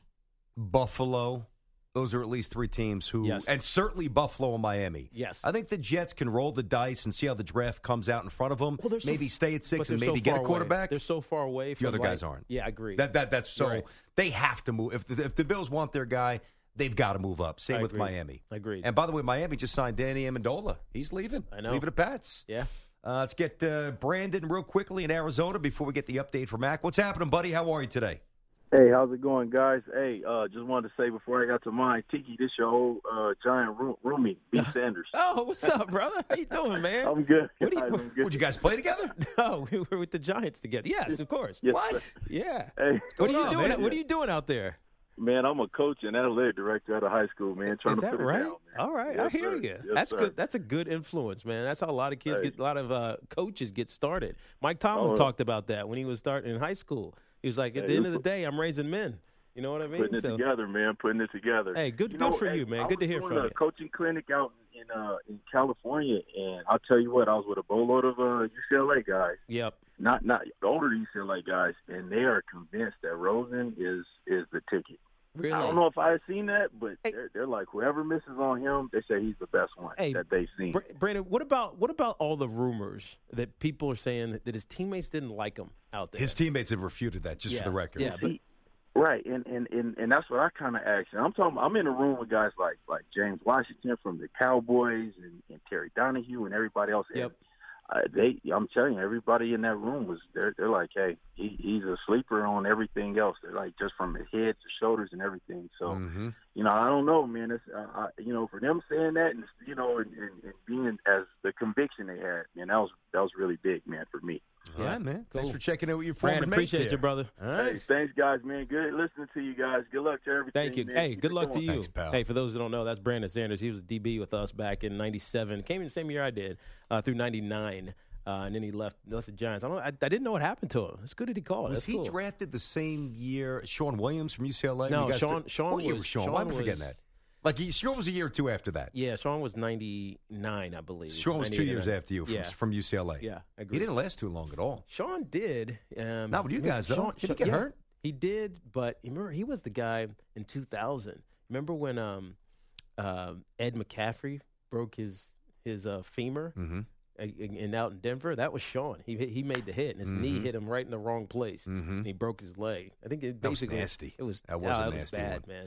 Speaker 2: Buffalo. Those are at least three teams who,
Speaker 3: Yes.
Speaker 2: and certainly Buffalo and Miami.
Speaker 3: Yes.
Speaker 2: I think the Jets can roll the dice and see how the draft comes out in front of them.
Speaker 3: Well, they're so-
Speaker 2: maybe stay at
Speaker 3: But
Speaker 2: six
Speaker 3: they're
Speaker 2: and
Speaker 3: so
Speaker 2: maybe get a
Speaker 3: far away.
Speaker 2: quarterback.
Speaker 3: They're so far away from
Speaker 2: The other
Speaker 3: like-
Speaker 2: guys aren't.
Speaker 3: Yeah, I agree.
Speaker 2: That that that's so
Speaker 3: Right.
Speaker 2: they have to move. If the, if the Bills want their guy, they've got to move up. Same
Speaker 3: I
Speaker 2: with
Speaker 3: agree.
Speaker 2: Miami.
Speaker 3: Agreed.
Speaker 2: And by the way, Miami just signed Danny Amendola. He's leaving.
Speaker 3: I know.
Speaker 2: Leaving the Pats.
Speaker 3: Yeah.
Speaker 2: Uh, let's get uh, Brandon real quickly in Arizona before we get the update from Mac. What's happening, buddy? How are you today?
Speaker 7: Hey, how's it going, guys? Hey, uh, just wanted to say before I got to mine, Tiki, this your old uh, giant room, roomie, B. Sanders.
Speaker 3: Oh, what's up, brother? How you doing, man?
Speaker 7: I'm good.
Speaker 3: What do you-
Speaker 7: guys, I'm good.
Speaker 2: Would you guys play together?
Speaker 3: No, we were with the Giants together. Yes, of course.
Speaker 7: Yes,
Speaker 2: What?
Speaker 7: sir.
Speaker 3: Yeah.
Speaker 7: Hey,
Speaker 3: What are you
Speaker 2: on,
Speaker 3: doing?
Speaker 2: man?
Speaker 3: What are you doing out there?
Speaker 7: man, I'm a coach and athletic director at a high school, man. Trying
Speaker 3: Is
Speaker 7: to
Speaker 3: that
Speaker 7: put it
Speaker 3: right?
Speaker 7: down, man.
Speaker 3: All right,
Speaker 7: Yes,
Speaker 3: I hear
Speaker 7: sir.
Speaker 3: you.
Speaker 7: Yes,
Speaker 3: That's
Speaker 7: sir.
Speaker 3: good. That's a good influence, man. That's how a lot of kids
Speaker 7: Hey.
Speaker 3: get, a lot of uh, coaches get started. Mike Tomlin
Speaker 7: Oh,
Speaker 3: talked about that when he was starting in high school. He was like, at
Speaker 7: Hey,
Speaker 3: the end
Speaker 7: he
Speaker 3: of the
Speaker 7: put-
Speaker 3: day, I'm raising men. You know what I mean?
Speaker 7: Putting it
Speaker 3: So-
Speaker 7: together, man. Putting it together.
Speaker 3: Hey, good-
Speaker 7: You
Speaker 3: good
Speaker 7: know,
Speaker 3: for
Speaker 7: hey,
Speaker 3: you, man.
Speaker 7: I
Speaker 3: Good to
Speaker 7: was
Speaker 3: hear
Speaker 7: doing
Speaker 3: from
Speaker 7: a
Speaker 3: you.
Speaker 7: coaching clinic out in uh, in California, and I'll tell you what, I was with a boatload of uh, U C L A guys.
Speaker 3: Yep.
Speaker 7: Not not older U C L A guys, and they are convinced that Rosen is is the ticket.
Speaker 3: Really?
Speaker 7: I don't know if I've seen that, but
Speaker 3: Hey.
Speaker 7: they're, they're like, whoever misses on him, they say he's the best one
Speaker 3: Hey,
Speaker 7: that they've seen.
Speaker 3: Bra- Brandon, what about what about all the rumors that people are saying that, that his teammates didn't like him out there?
Speaker 2: His teammates have refuted that, just
Speaker 3: Yeah.
Speaker 2: for the record.
Speaker 3: Yeah, but
Speaker 7: See, right, and, and, and, and that's what I kind of asked. And I'm talking. I'm in a room with guys like like James Washington from the Cowboys and, and Terry Donahue and everybody else.
Speaker 3: Yep.
Speaker 7: And, uh, they, I'm telling you, everybody in that room was they're they're like, hey, he, he's a sleeper on everything else. They're like just from his head to shoulders and everything. So.
Speaker 2: Mm-hmm.
Speaker 7: You know, I don't know, man. It's, uh, I, you know, for them saying that, and you know, and, and, and being as the conviction they had, man, that was that was really big, man, for me.
Speaker 2: All right, man. Thanks
Speaker 3: Cool.
Speaker 2: for checking in with your former
Speaker 3: Brandon,
Speaker 2: mate
Speaker 3: appreciate
Speaker 2: there.
Speaker 3: you, brother.
Speaker 2: All
Speaker 7: Hey,
Speaker 2: right.
Speaker 7: thanks, guys, man. Good listening to you guys. Good luck to everything.
Speaker 3: Thank you.
Speaker 7: man.
Speaker 3: Hey,
Speaker 7: Keep
Speaker 3: good
Speaker 7: it
Speaker 3: luck to
Speaker 7: going.
Speaker 3: you.
Speaker 2: Thanks, pal.
Speaker 3: Hey, for those that don't know, that's Brandon Sanders. He was D B with us back in ninety-seven. Came in the same year I did, uh, through ninety-nine. Uh, and then he left left the Giants. I don't. I, I didn't know what happened to him. It's good that he called.
Speaker 2: Was
Speaker 3: That's
Speaker 2: he
Speaker 3: cool.
Speaker 2: drafted the same year as Sean Williams from U C L A?
Speaker 3: No,
Speaker 2: You guys
Speaker 3: Sean-
Speaker 2: took-
Speaker 3: Sean
Speaker 2: What year
Speaker 3: was-
Speaker 2: was Sean?
Speaker 3: Sean
Speaker 2: Why am I forgetting
Speaker 3: was-
Speaker 2: that? Like, he, Sean was a year or two after that.
Speaker 3: Yeah, Sean was ninety-nine, I believe.
Speaker 2: Sean was two
Speaker 3: ninety-eight,
Speaker 2: years
Speaker 3: ninety-nine.
Speaker 2: after you from,
Speaker 3: Yeah,
Speaker 2: from U C L A.
Speaker 3: yeah,
Speaker 2: He
Speaker 3: agreed.
Speaker 2: didn't last too long at all.
Speaker 3: Sean did. Um,
Speaker 2: Not with you guys, though. Did he get
Speaker 3: yeah,
Speaker 2: hurt?
Speaker 3: He did, but you remember he was the guy in two thousand. Remember when um, uh, Ed McCaffrey broke his his uh, femur
Speaker 2: Mm-hmm.
Speaker 3: and, and out in Denver? That was Sean. He he made the hit, and his knee hit him right in the wrong place.
Speaker 2: Mhm.
Speaker 3: And he broke his leg. I think it
Speaker 2: That was
Speaker 3: basically
Speaker 2: nasty.
Speaker 3: It was
Speaker 2: That was
Speaker 3: yeah,
Speaker 2: a
Speaker 3: it was
Speaker 2: nasty
Speaker 3: bad,
Speaker 2: one.
Speaker 3: man.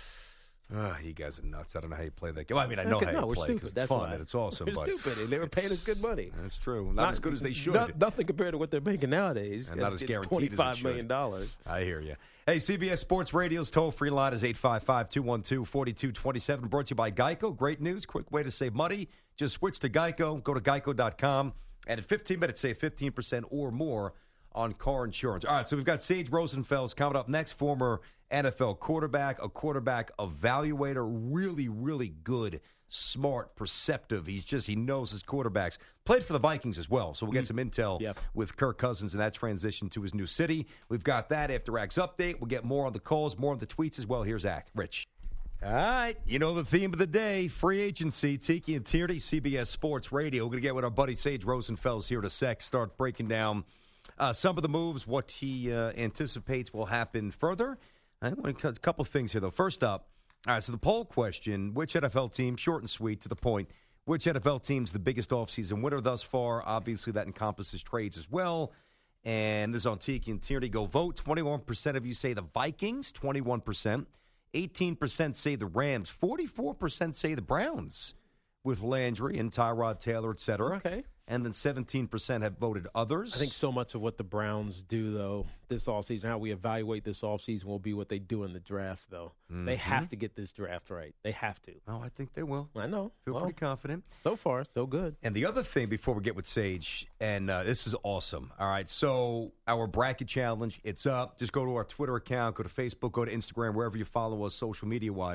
Speaker 2: Oh, you guys are nuts. I don't know how you play that game. Well, I mean, I know
Speaker 3: Okay,
Speaker 2: how
Speaker 3: no,
Speaker 2: you
Speaker 3: we're
Speaker 2: play
Speaker 3: stupid.
Speaker 2: because it's
Speaker 3: That's
Speaker 2: fun
Speaker 3: why.
Speaker 2: and it's awesome.
Speaker 3: We're
Speaker 2: but
Speaker 3: stupid, and they were paying us good money.
Speaker 2: That's true. Not, as good as they should.
Speaker 3: Not, nothing compared to what they're making nowadays.
Speaker 2: And not as guaranteed as it
Speaker 3: Twenty-five million
Speaker 2: should.
Speaker 3: dollars.
Speaker 2: I hear you. Hey, C B S Sports Radio's toll-free line is eight five five, two one two, four two two seven. Brought to you by Geico. Great news. Quick way to save money. Just switch to Geico. Go to geico dot com. And in fifteen minutes, save fifteen percent or more on car insurance. All right, so we've got Sage Rosenfels coming up next, former N F L quarterback, a quarterback evaluator, really, really good, smart, perceptive. He's just, he knows his quarterbacks. Played for the Vikings as well, so we'll get some intel
Speaker 3: Yep.
Speaker 2: with Kirk Cousins and that transition to his new city. We've got that after Act's update. We'll get more on the calls, more on the tweets as well. Here's Act. Rich. All right, you know the theme of the day, free agency, Tiki and Tierney, C B S Sports Radio. We're going to get with our buddy Sage Rosenfels here in a sec, start breaking down uh, some of the moves, what he uh, anticipates will happen further. I want a couple things here, though. First up, all right, so the poll question, which N F L team, short and sweet, to the point, which N F L team's the biggest offseason winner thus far? Obviously, that encompasses trades as well. And this is on Tiki and Tierney. Go vote. twenty-one percent of you say the Vikings, twenty-one percent. eighteen percent say the Rams. forty-four percent say the Browns with Landry and Tyrod Taylor, et cetera.
Speaker 3: Okay.
Speaker 2: And then seventeen percent have voted others.
Speaker 3: I think so much of what the Browns do, though, this offseason, how we evaluate this offseason will be what they do in the draft, though. They have to get this draft right. They have to.
Speaker 2: Oh, I think they will.
Speaker 3: I know.
Speaker 2: Feel
Speaker 3: Well,
Speaker 2: pretty confident.
Speaker 3: so far, so good.
Speaker 2: And the other thing before we get with Sage, and uh, this is awesome. All right, so our bracket challenge, it's up. Just go to our Twitter account, go to Facebook, go to Instagram, wherever you follow us social media-wise,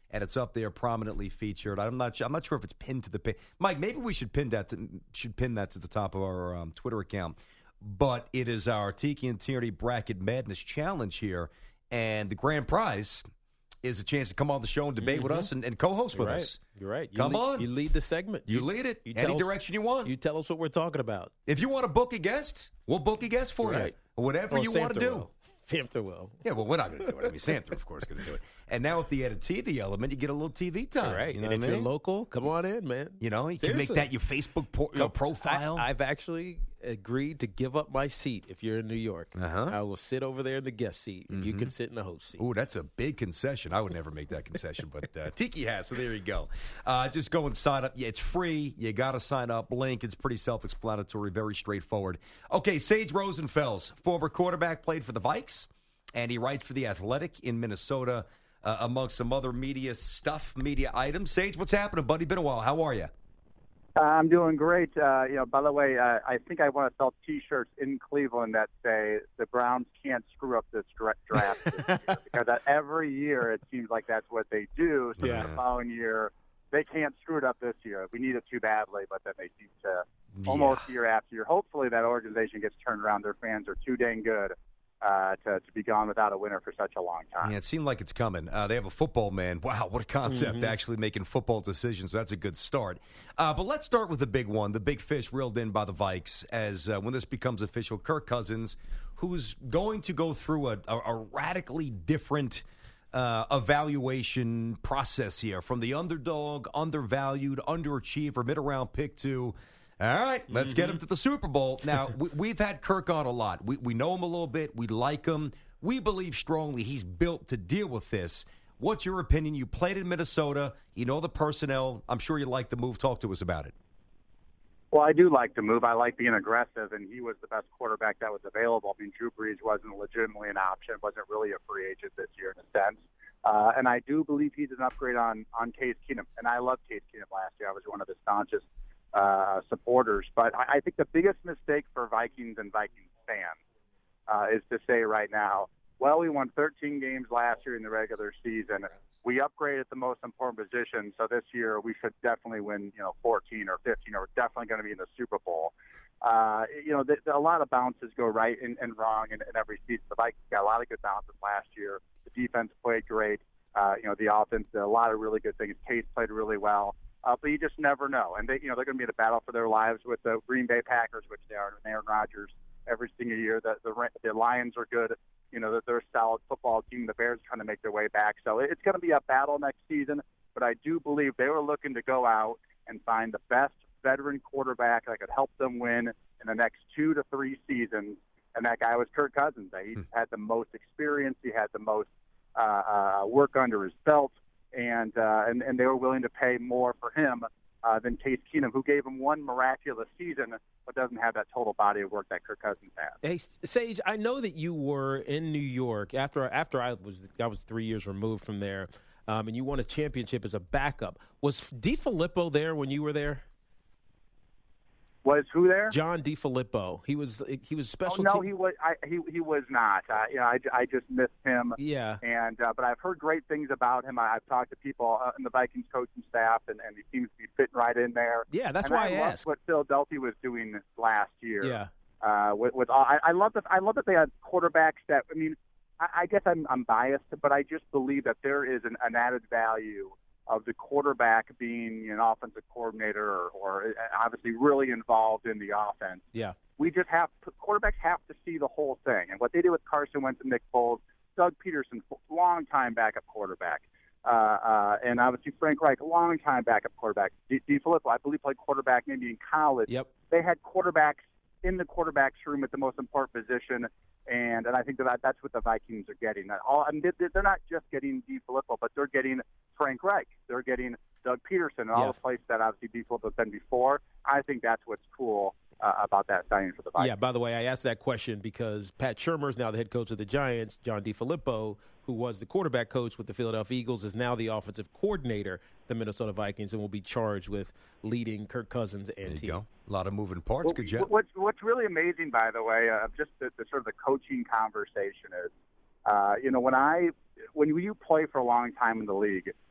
Speaker 2: and it's up there prominently featured. I'm not I'm not sure if it's pinned to the page. Mike, maybe we should pin that to, should pin that to the top of our um, Twitter account. But it is our Tiki and Tierney Bracket Madness Challenge here, and the grand prize is a chance to come on the show and debate
Speaker 3: mm-hmm.
Speaker 2: with us and, and co-host
Speaker 3: You're
Speaker 2: with
Speaker 3: right.
Speaker 2: us.
Speaker 3: You're right. You
Speaker 2: Come
Speaker 3: lead,
Speaker 2: on.
Speaker 3: You lead the segment.
Speaker 2: You, you lead it.
Speaker 3: You
Speaker 2: Any
Speaker 3: us,
Speaker 2: direction you want.
Speaker 3: You tell us what we're talking about.
Speaker 2: If you want to book a guest, we'll book a guest for
Speaker 3: right.
Speaker 2: you. Whatever
Speaker 3: well,
Speaker 2: you
Speaker 3: Sam
Speaker 2: want to do.
Speaker 3: Will. Sam will.
Speaker 2: Yeah, well, we're not going to do it. I mean, Santa, of course, is going to do it. And now with the added T V element, you get a little T V time.
Speaker 3: All right.
Speaker 2: You know
Speaker 3: and if
Speaker 2: what I
Speaker 3: you're
Speaker 2: mean?
Speaker 3: local, come on in, man.
Speaker 2: You know, you
Speaker 3: Seriously.
Speaker 2: can make that your Facebook po- your profile.
Speaker 3: I, I've actually agreed to give up my seat if you're in New York.
Speaker 2: Uh-huh.
Speaker 3: I will sit over there in the guest seat, and mm-hmm. you can sit in the host seat.
Speaker 2: Ooh, that's a big concession. I would never make that concession, but uh, Tiki has, so there you go. Uh, just go and sign up. Yeah, it's free. You got to sign up. Link. It's pretty self-explanatory, very straightforward. Okay, Sage Rosenfels, former quarterback, played for the Vikes, and he writes for The Athletic in Minnesota, uh, amongst some other media stuff, media items. Sage, what's happening, buddy? Been a while. How are you?
Speaker 8: Uh, I'm doing great. Uh, you know, by the way, uh, I think I want to sell T-shirts in Cleveland that say the Browns can't screw up this dra- draft this year, because that every year it seems like that's what they do. So
Speaker 2: Yeah.
Speaker 8: the following year they can't screw it up this year. We need it too badly, but then they seem to almost
Speaker 2: Yeah.
Speaker 8: year after year. Hopefully that organization gets turned around. Their fans are too dang good uh, to, to be gone without a winner for such a long time.
Speaker 2: Yeah, it seemed like it's coming. Uh, they have a football man. Wow, what a concept,
Speaker 3: Mm-hmm.
Speaker 2: actually making football decisions. That's a good start. Uh, but let's start with the big one, the big fish reeled in by the Vikes, as uh, when this becomes official, Kirk Cousins, who's going to go through a, a, a radically different uh, evaluation process here, from the underdog, undervalued, underachiever, mid-round pick to, all right, let's
Speaker 3: Mm-hmm.
Speaker 2: get him to the Super Bowl. Now, we, we've had Kirk on a lot. We, we know him a little bit. We like him. We believe strongly he's built to deal with this. What's your opinion? You played in Minnesota. You know the personnel. I'm sure you like the move. Talk to us about it.
Speaker 8: Well, I do like the move. I like being aggressive, and he was the best quarterback that was available. I mean, Drew Brees wasn't legitimately an option, wasn't really a free agent this year in a sense. Uh, and I do believe he's an upgrade on, on Case Keenum. And I loved Case Keenum last year. I was one of the staunchest uh, supporters. But I, I think the biggest mistake for Vikings and Vikings fans uh, is to say right now, well, we won thirteen games last year in the regular season. We upgraded the most important position, so this year we should definitely win, you know, fourteen or fifteen, or we're definitely going to be in the Super Bowl. Uh, you know, the, the, a lot of bounces go right and, and wrong in, in every season. The Vikings got a lot of good bounces last year. The defense played great. Uh, you know, the offense did a lot of really good things. Case played really well. Uh, but you just never know. And, they, you know, they're going to be in a battle for their lives with the Green Bay Packers, which they are, and Aaron Rodgers every single year. The, the, the Lions are good. You know, they're a solid football team. The Bears are trying to make their way back. So it's going to be a battle next season. But I do believe they were looking to go out and find the best veteran quarterback that could help them win in the next two to three seasons. And that guy was Kirk Cousins. He hmm. had the most experience. He had the most uh, uh, work under his belt. And, uh, and, and they were willing to pay more for him uh, than Case Keenum, who gave him one miraculous season, but doesn't have that total body of work that Kirk Cousins has.
Speaker 3: Hey, Sage, I know that you were in New York after after I was I was three years removed from there, um, and you won a championship as a backup. Was DiFilippo there when you were there?
Speaker 8: Was who there?
Speaker 3: John DiFilippo. He was he was special.
Speaker 8: Oh, no,
Speaker 3: te-
Speaker 8: he was. I, he he was not. Uh, you know, I, I just missed him.
Speaker 3: Yeah.
Speaker 8: And uh, but I've heard great things about him. I, I've talked to people uh, in the Vikings coaching staff, and, and he seems to be fitting right in there.
Speaker 3: Yeah, that's
Speaker 8: and
Speaker 3: why I,
Speaker 8: I loved
Speaker 3: asked.
Speaker 8: what Philadelphia was doing last year.
Speaker 3: Yeah.
Speaker 8: Uh, with, with all, I, I love that. I love that they had quarterbacks that. I mean, I, I guess I'm I'm biased, but I just believe that there is an, an added value of the quarterback being an offensive coordinator or, or obviously really involved in the offense.
Speaker 3: Yeah.
Speaker 8: We just have to, quarterbacks have to see the whole thing. And what they did with Carson Wentz and Nick Foles, Doug Peterson, long-time backup quarterback, uh, uh, and obviously Frank Reich, long-time backup quarterback. D. DiFilippo, I believe, played quarterback maybe in college.
Speaker 3: Yep.
Speaker 8: They had quarterbacks in the quarterback's room at the most important position, and and I think that that's what the Vikings are getting. That all, I mean, they're not just getting DiFilippo, but they're getting Frank Reich. They're getting Doug Peterson and all
Speaker 3: yeah.
Speaker 8: the places that obviously DiFilippo has been before. I think that's what's cool uh, about that signing for the Vikings.
Speaker 3: Yeah, by the way, I asked that question because Pat Shurmur's now the head coach of the Giants. John DiFilippo, who was the quarterback coach with the Philadelphia Eagles, is now the offensive coordinator of the Minnesota Vikings and will be charged with leading Kirk Cousins and
Speaker 2: there you
Speaker 3: team.
Speaker 2: Go. A lot of moving parts.
Speaker 8: Well,
Speaker 2: Good job.
Speaker 8: What's, what's really amazing, by the way, uh, just the, the sort of the coaching conversation is, uh, you know, when I when you play for a long time in the league,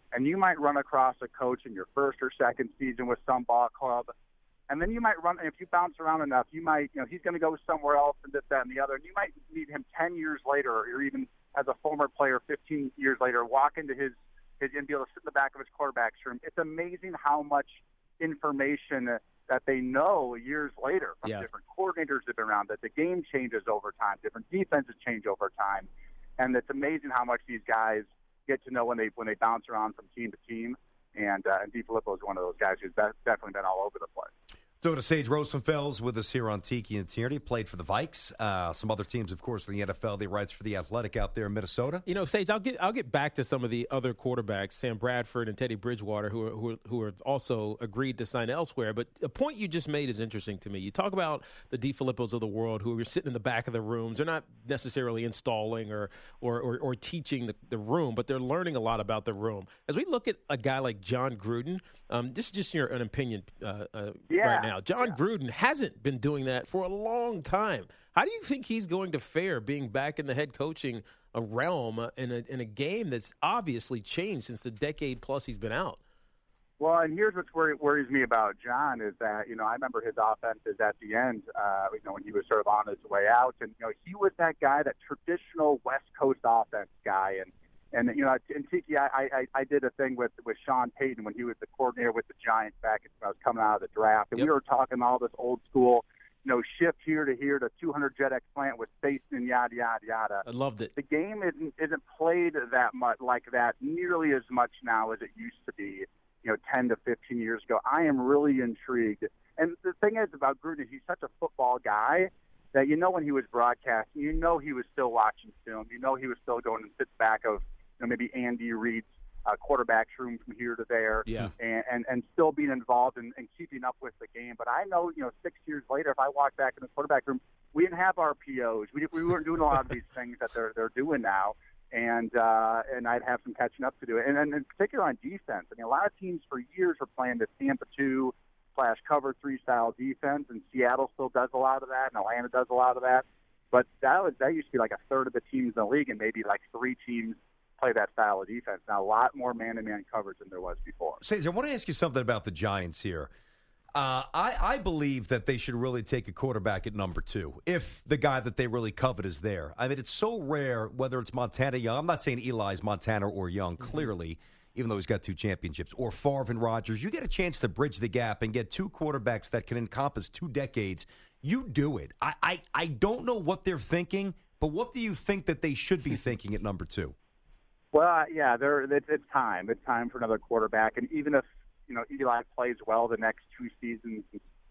Speaker 8: And you might run across a coach in your first or second season with some ball club, and then you might run, if you bounce around enough, you might, you know, he's going to go somewhere else and this, that, and the other. And you might meet him ten years later, or even as a former player fifteen years later, walk into his, his and be able to sit in the back of his quarterback's room. It's amazing how much information that they know years later from
Speaker 3: yeah.
Speaker 8: different coordinators that have been around, that the game changes over time, different defenses change over time. And it's amazing how much these guys get to know when they when they bounce around from team to team. And, uh, and DeFilippo is one of those guys who's be- definitely been all over the place.
Speaker 2: So to Sage Rosenfels with us here on Tiki and Tierney. Played for the Vikes. Uh, some other teams, of course, in the N F L. They writes for the Athletic out there in Minnesota.
Speaker 3: You know, Sage, I'll get I'll get back to some of the other quarterbacks, Sam Bradford and Teddy Bridgewater, who are, who are, who have also agreed to sign elsewhere. But a point you just made is interesting to me. You talk about the DeFilippos of the world who are sitting in the back of the rooms. They're not necessarily installing or or, or, or teaching the, the room, but they're learning a lot about the room. As we look at a guy like John Gruden, um, this is just your an opinion uh, uh,
Speaker 8: yeah.
Speaker 3: right now. John
Speaker 8: yeah.
Speaker 3: Gruden hasn't been doing that for a long time. How do you think he's going to fare being back in the head coaching a realm in a, in a game that's obviously changed since the decade plus he's been out?
Speaker 8: Well, and here's what worries me about John is that, you know, I remember his offenses at the end, uh, you know, when he was sort of on his way out. And, you know, he was that guy, that traditional West Coast offense guy. And, and you know, in Tiki, I, I, I did a thing with, with Sean Payton when he was the coordinator with the Giants back when I was coming out of the draft. And
Speaker 3: Yep.
Speaker 8: we were talking all this old school, you know, shift here to here to two hundred jet X plant with space and yada, yada, yada.
Speaker 3: I loved it.
Speaker 8: The game isn't, isn't played that much like that, nearly as much now as it used to be, you know, ten to fifteen years ago. I am really intrigued. And the thing is about Gruden, he's such a football guy that, you know, when he was broadcasting, you know he was still watching film. You know he was still going and sits back of, you know, maybe Andy Reid's uh, quarterback's room from here to there,
Speaker 3: Yeah.
Speaker 8: and, and, and still being involved and, and keeping up with the game. But I know, you know, six years later, if I walk back in the quarterback room, we didn't have R P Os. We, we weren't doing a lot of these things that they're they're doing now. And uh, and I'd have some catching up to do. And, and in particular on defense, I mean, a lot of teams for years were playing the Tampa two slash cover three style defense, and Seattle still does a lot of that, and Atlanta does a lot of that. But that was that used to be like a third of the teams in the league, and maybe like three teams play that style of defense. Now a lot more man-to-man coverage than there was before.
Speaker 2: Sage, I want to ask you something about the Giants here. Uh, I, I believe that they should really take a quarterback at number two if the guy that they really covet is there. I mean, it's so rare, whether it's Montana Young. I'm not saying Eli's Montana or Young, mm-hmm. clearly, even though he's got two championships, or Favre and Rodgers. You get a chance to bridge the gap and get two quarterbacks that can encompass two decades. You do it. I, I, I don't know what they're thinking, but what do you think that they should be thinking at number two?
Speaker 8: Well, yeah, there. It's, it's time. It's time for another quarterback. And even if, you know, Eli plays well the next two seasons,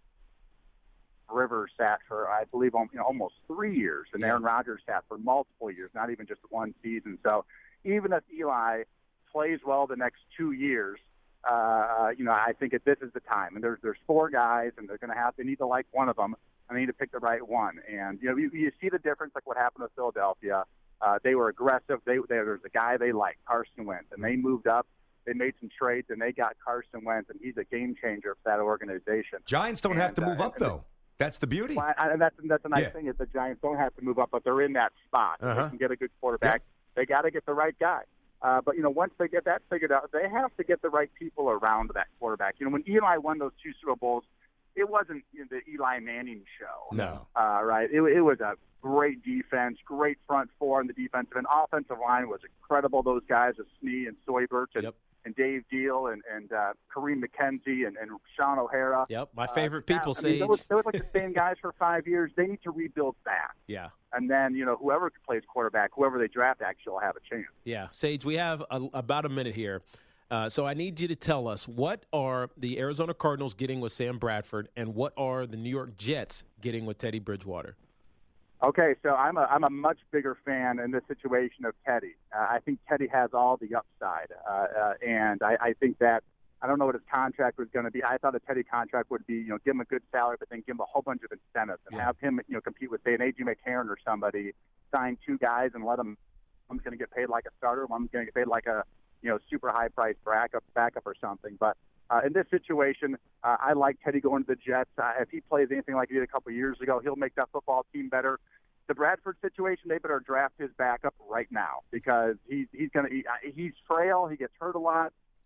Speaker 8: Rivers sat for, I believe, you know, almost three years, and Aaron Rodgers sat for multiple years, not even just one season. So even if Eli plays well the next two years, uh, you know, I think that this is the time. And there's there's four guys, and they're going to have they need to like one of them, and they need to pick the right one. And you know, you, you see the difference, like what happened with Philadelphia. Uh, they were aggressive. They, they there was a guy they liked, Carson Wentz, and they moved up. They made some trades, and they got Carson Wentz, and he's a game changer for that organization.
Speaker 2: Giants don't
Speaker 8: and,
Speaker 2: have to move
Speaker 8: uh,
Speaker 2: up, though. That's the beauty.
Speaker 8: Well, I, and that's that's a nice
Speaker 2: yeah.
Speaker 8: thing is the Giants don't have to move up, but they're in that spot.
Speaker 2: Uh-huh.
Speaker 8: They can get a good quarterback.
Speaker 2: Yep.
Speaker 8: They got to get the right guy. Uh, but, you know, once they get that figured out, they have to get the right people around that quarterback. You know, when Eli won those two Super Bowls, it wasn't, you know, the Eli Manning show.
Speaker 2: No.
Speaker 8: Uh, right? It, it was a great defense, great front four on the defensive, and offensive line was incredible. Those guys, Smee and Soybert and,
Speaker 3: yep.
Speaker 8: and Dave Deal and, and uh, Kareem McKenzie and, and Sean O'Hara.
Speaker 3: Yep, my favorite
Speaker 8: uh,
Speaker 3: people,
Speaker 8: I
Speaker 3: Sage.
Speaker 8: mean, those, those like the same guys for five years. They need to rebuild that.
Speaker 3: Yeah.
Speaker 8: And then, you know, whoever plays quarterback, whoever they draft, actually will have a chance.
Speaker 3: Yeah. Sage, we have a, about a minute here. Uh, so I need you to tell us, what are the Arizona Cardinals getting with Sam Bradford, and what are the New York Jets getting with Teddy Bridgewater?
Speaker 8: Okay, so I'm a I'm a much bigger fan in this situation of Teddy. Uh, I think Teddy has all the upside, uh, uh, and I, I think that I don't know what his contract was going to be. I thought a Teddy contract would be, you know, give him a good salary, but then give him a whole bunch of incentives and
Speaker 3: yeah. have
Speaker 8: him, you know, compete with, say, an A J McCarron or somebody, sign two guys and let him. One's going to get paid like a starter, one's going to get paid like a, you know, super high priced backup backup or something. But uh, in this situation, uh, I like Teddy going to the Jets. Uh, if he plays anything like he did a couple of years ago, he'll make that football team better. The Bradford situation, they better draft his backup right now because he's he's going to he, he's frail. He gets hurt a lot.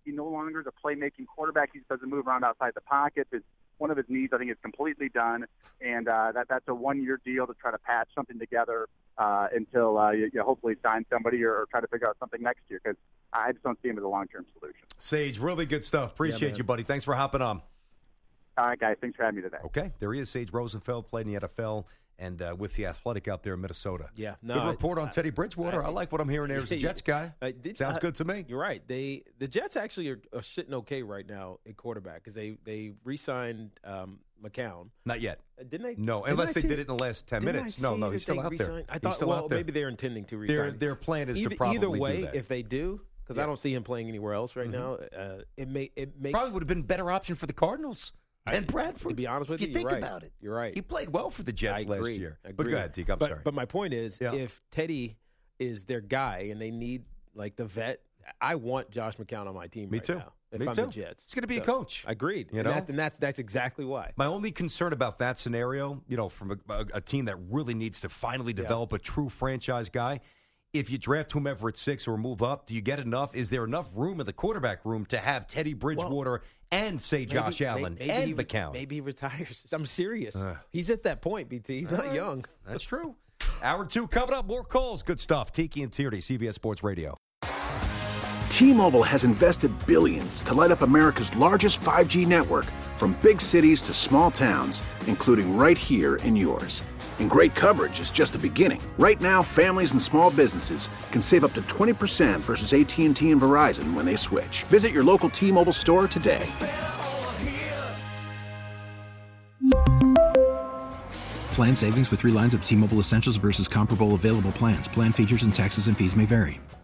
Speaker 8: He no longer is a playmaking quarterback. He doesn't move around outside the pocket. His, one of his knees, I think, is completely done, and uh, that that's a one-year deal to try to patch something together uh, until uh, you, you hopefully sign somebody or, or try to figure out something next year, because I just don't see him as a long-term solution.
Speaker 2: Sage, really good stuff. Appreciate
Speaker 3: yeah,
Speaker 2: you, buddy. Thanks for hopping on.
Speaker 8: All right, guys. Thanks for having me today.
Speaker 2: Okay, there he is, Sage Rosenfeld, played in the N F L and uh, with the Athletic out there in Minnesota.
Speaker 3: Yeah, no,
Speaker 2: good report
Speaker 3: I,
Speaker 2: on Teddy Bridgewater. I, I like what I'm hearing there as a Jets guy.
Speaker 3: I did,
Speaker 2: Sounds
Speaker 3: I,
Speaker 2: good to me.
Speaker 3: You're right. They the Jets actually are, are sitting okay right now in quarterback because they they re-signed um, McCown.
Speaker 2: Not yet.
Speaker 3: Uh, didn't they?
Speaker 2: No,
Speaker 3: didn't
Speaker 2: unless
Speaker 3: I
Speaker 2: they
Speaker 3: see,
Speaker 2: did it in the last ten
Speaker 3: didn't
Speaker 2: minutes.
Speaker 3: I
Speaker 2: No,
Speaker 3: see
Speaker 2: no,
Speaker 3: that
Speaker 2: he's still
Speaker 3: they
Speaker 2: out
Speaker 3: re-signed?
Speaker 2: there.
Speaker 3: I
Speaker 2: He's
Speaker 3: thought,
Speaker 2: still
Speaker 3: well,
Speaker 2: out there.
Speaker 3: maybe they're intending to resign.
Speaker 2: Their
Speaker 3: him.
Speaker 2: their plan is
Speaker 3: either,
Speaker 2: to probably
Speaker 3: either way,
Speaker 2: do that.
Speaker 3: if they do, because
Speaker 2: Yeah.
Speaker 3: I don't see him playing anywhere else right
Speaker 2: Mhm.
Speaker 3: now. Uh, it may it makes
Speaker 2: Probably would have been a better option for the Cardinals and Bradford.
Speaker 3: To be honest with
Speaker 2: if
Speaker 3: you,
Speaker 2: you
Speaker 3: you're
Speaker 2: think
Speaker 3: right.
Speaker 2: about it.
Speaker 3: You're right.
Speaker 2: He played well for the Jets
Speaker 3: I
Speaker 2: last
Speaker 3: agree.
Speaker 2: year.
Speaker 3: I
Speaker 2: But
Speaker 3: agree.
Speaker 2: go ahead, Teague. I'm
Speaker 3: but,
Speaker 2: sorry.
Speaker 3: But my point is,
Speaker 2: Yeah.
Speaker 3: if Teddy is their guy and they need like the vet, I want Josh McCown on my team
Speaker 2: Me
Speaker 3: right
Speaker 2: too.
Speaker 3: now. If
Speaker 2: Me
Speaker 3: I'm
Speaker 2: too.
Speaker 3: the Jets,
Speaker 2: He's going to be
Speaker 3: So,
Speaker 2: a coach.
Speaker 3: Agreed.
Speaker 2: You
Speaker 3: and,
Speaker 2: know?
Speaker 3: that, and that's that's exactly why.
Speaker 2: My only concern about that scenario, you know, from a, a, a team that really needs to finally develop a true franchise guy, if you draft whomever at six or move up, do you get enough? Is there enough room in the quarterback room to have Teddy Bridgewater well, and, say, Josh
Speaker 3: maybe,
Speaker 2: Allen
Speaker 3: maybe
Speaker 2: and
Speaker 3: he,
Speaker 2: McCown?
Speaker 3: Maybe he retires. I'm serious.
Speaker 2: Uh,
Speaker 3: He's at that point, B T. He's not
Speaker 2: right.
Speaker 3: young.
Speaker 2: That's true. Hour two coming up. More calls. Good stuff. Tiki and Tierney, C B S Sports Radio.
Speaker 9: T-Mobile has invested billions to light up America's largest five G network, from big cities to small towns, including right here in yours. And great coverage is just the beginning. Right now, families and small businesses can save up to twenty percent versus A T and T and Verizon when they switch. Visit your local T-Mobile store today.
Speaker 10: Plan savings with three lines of T-Mobile Essentials versus comparable available plans. Plan features and taxes and fees may vary.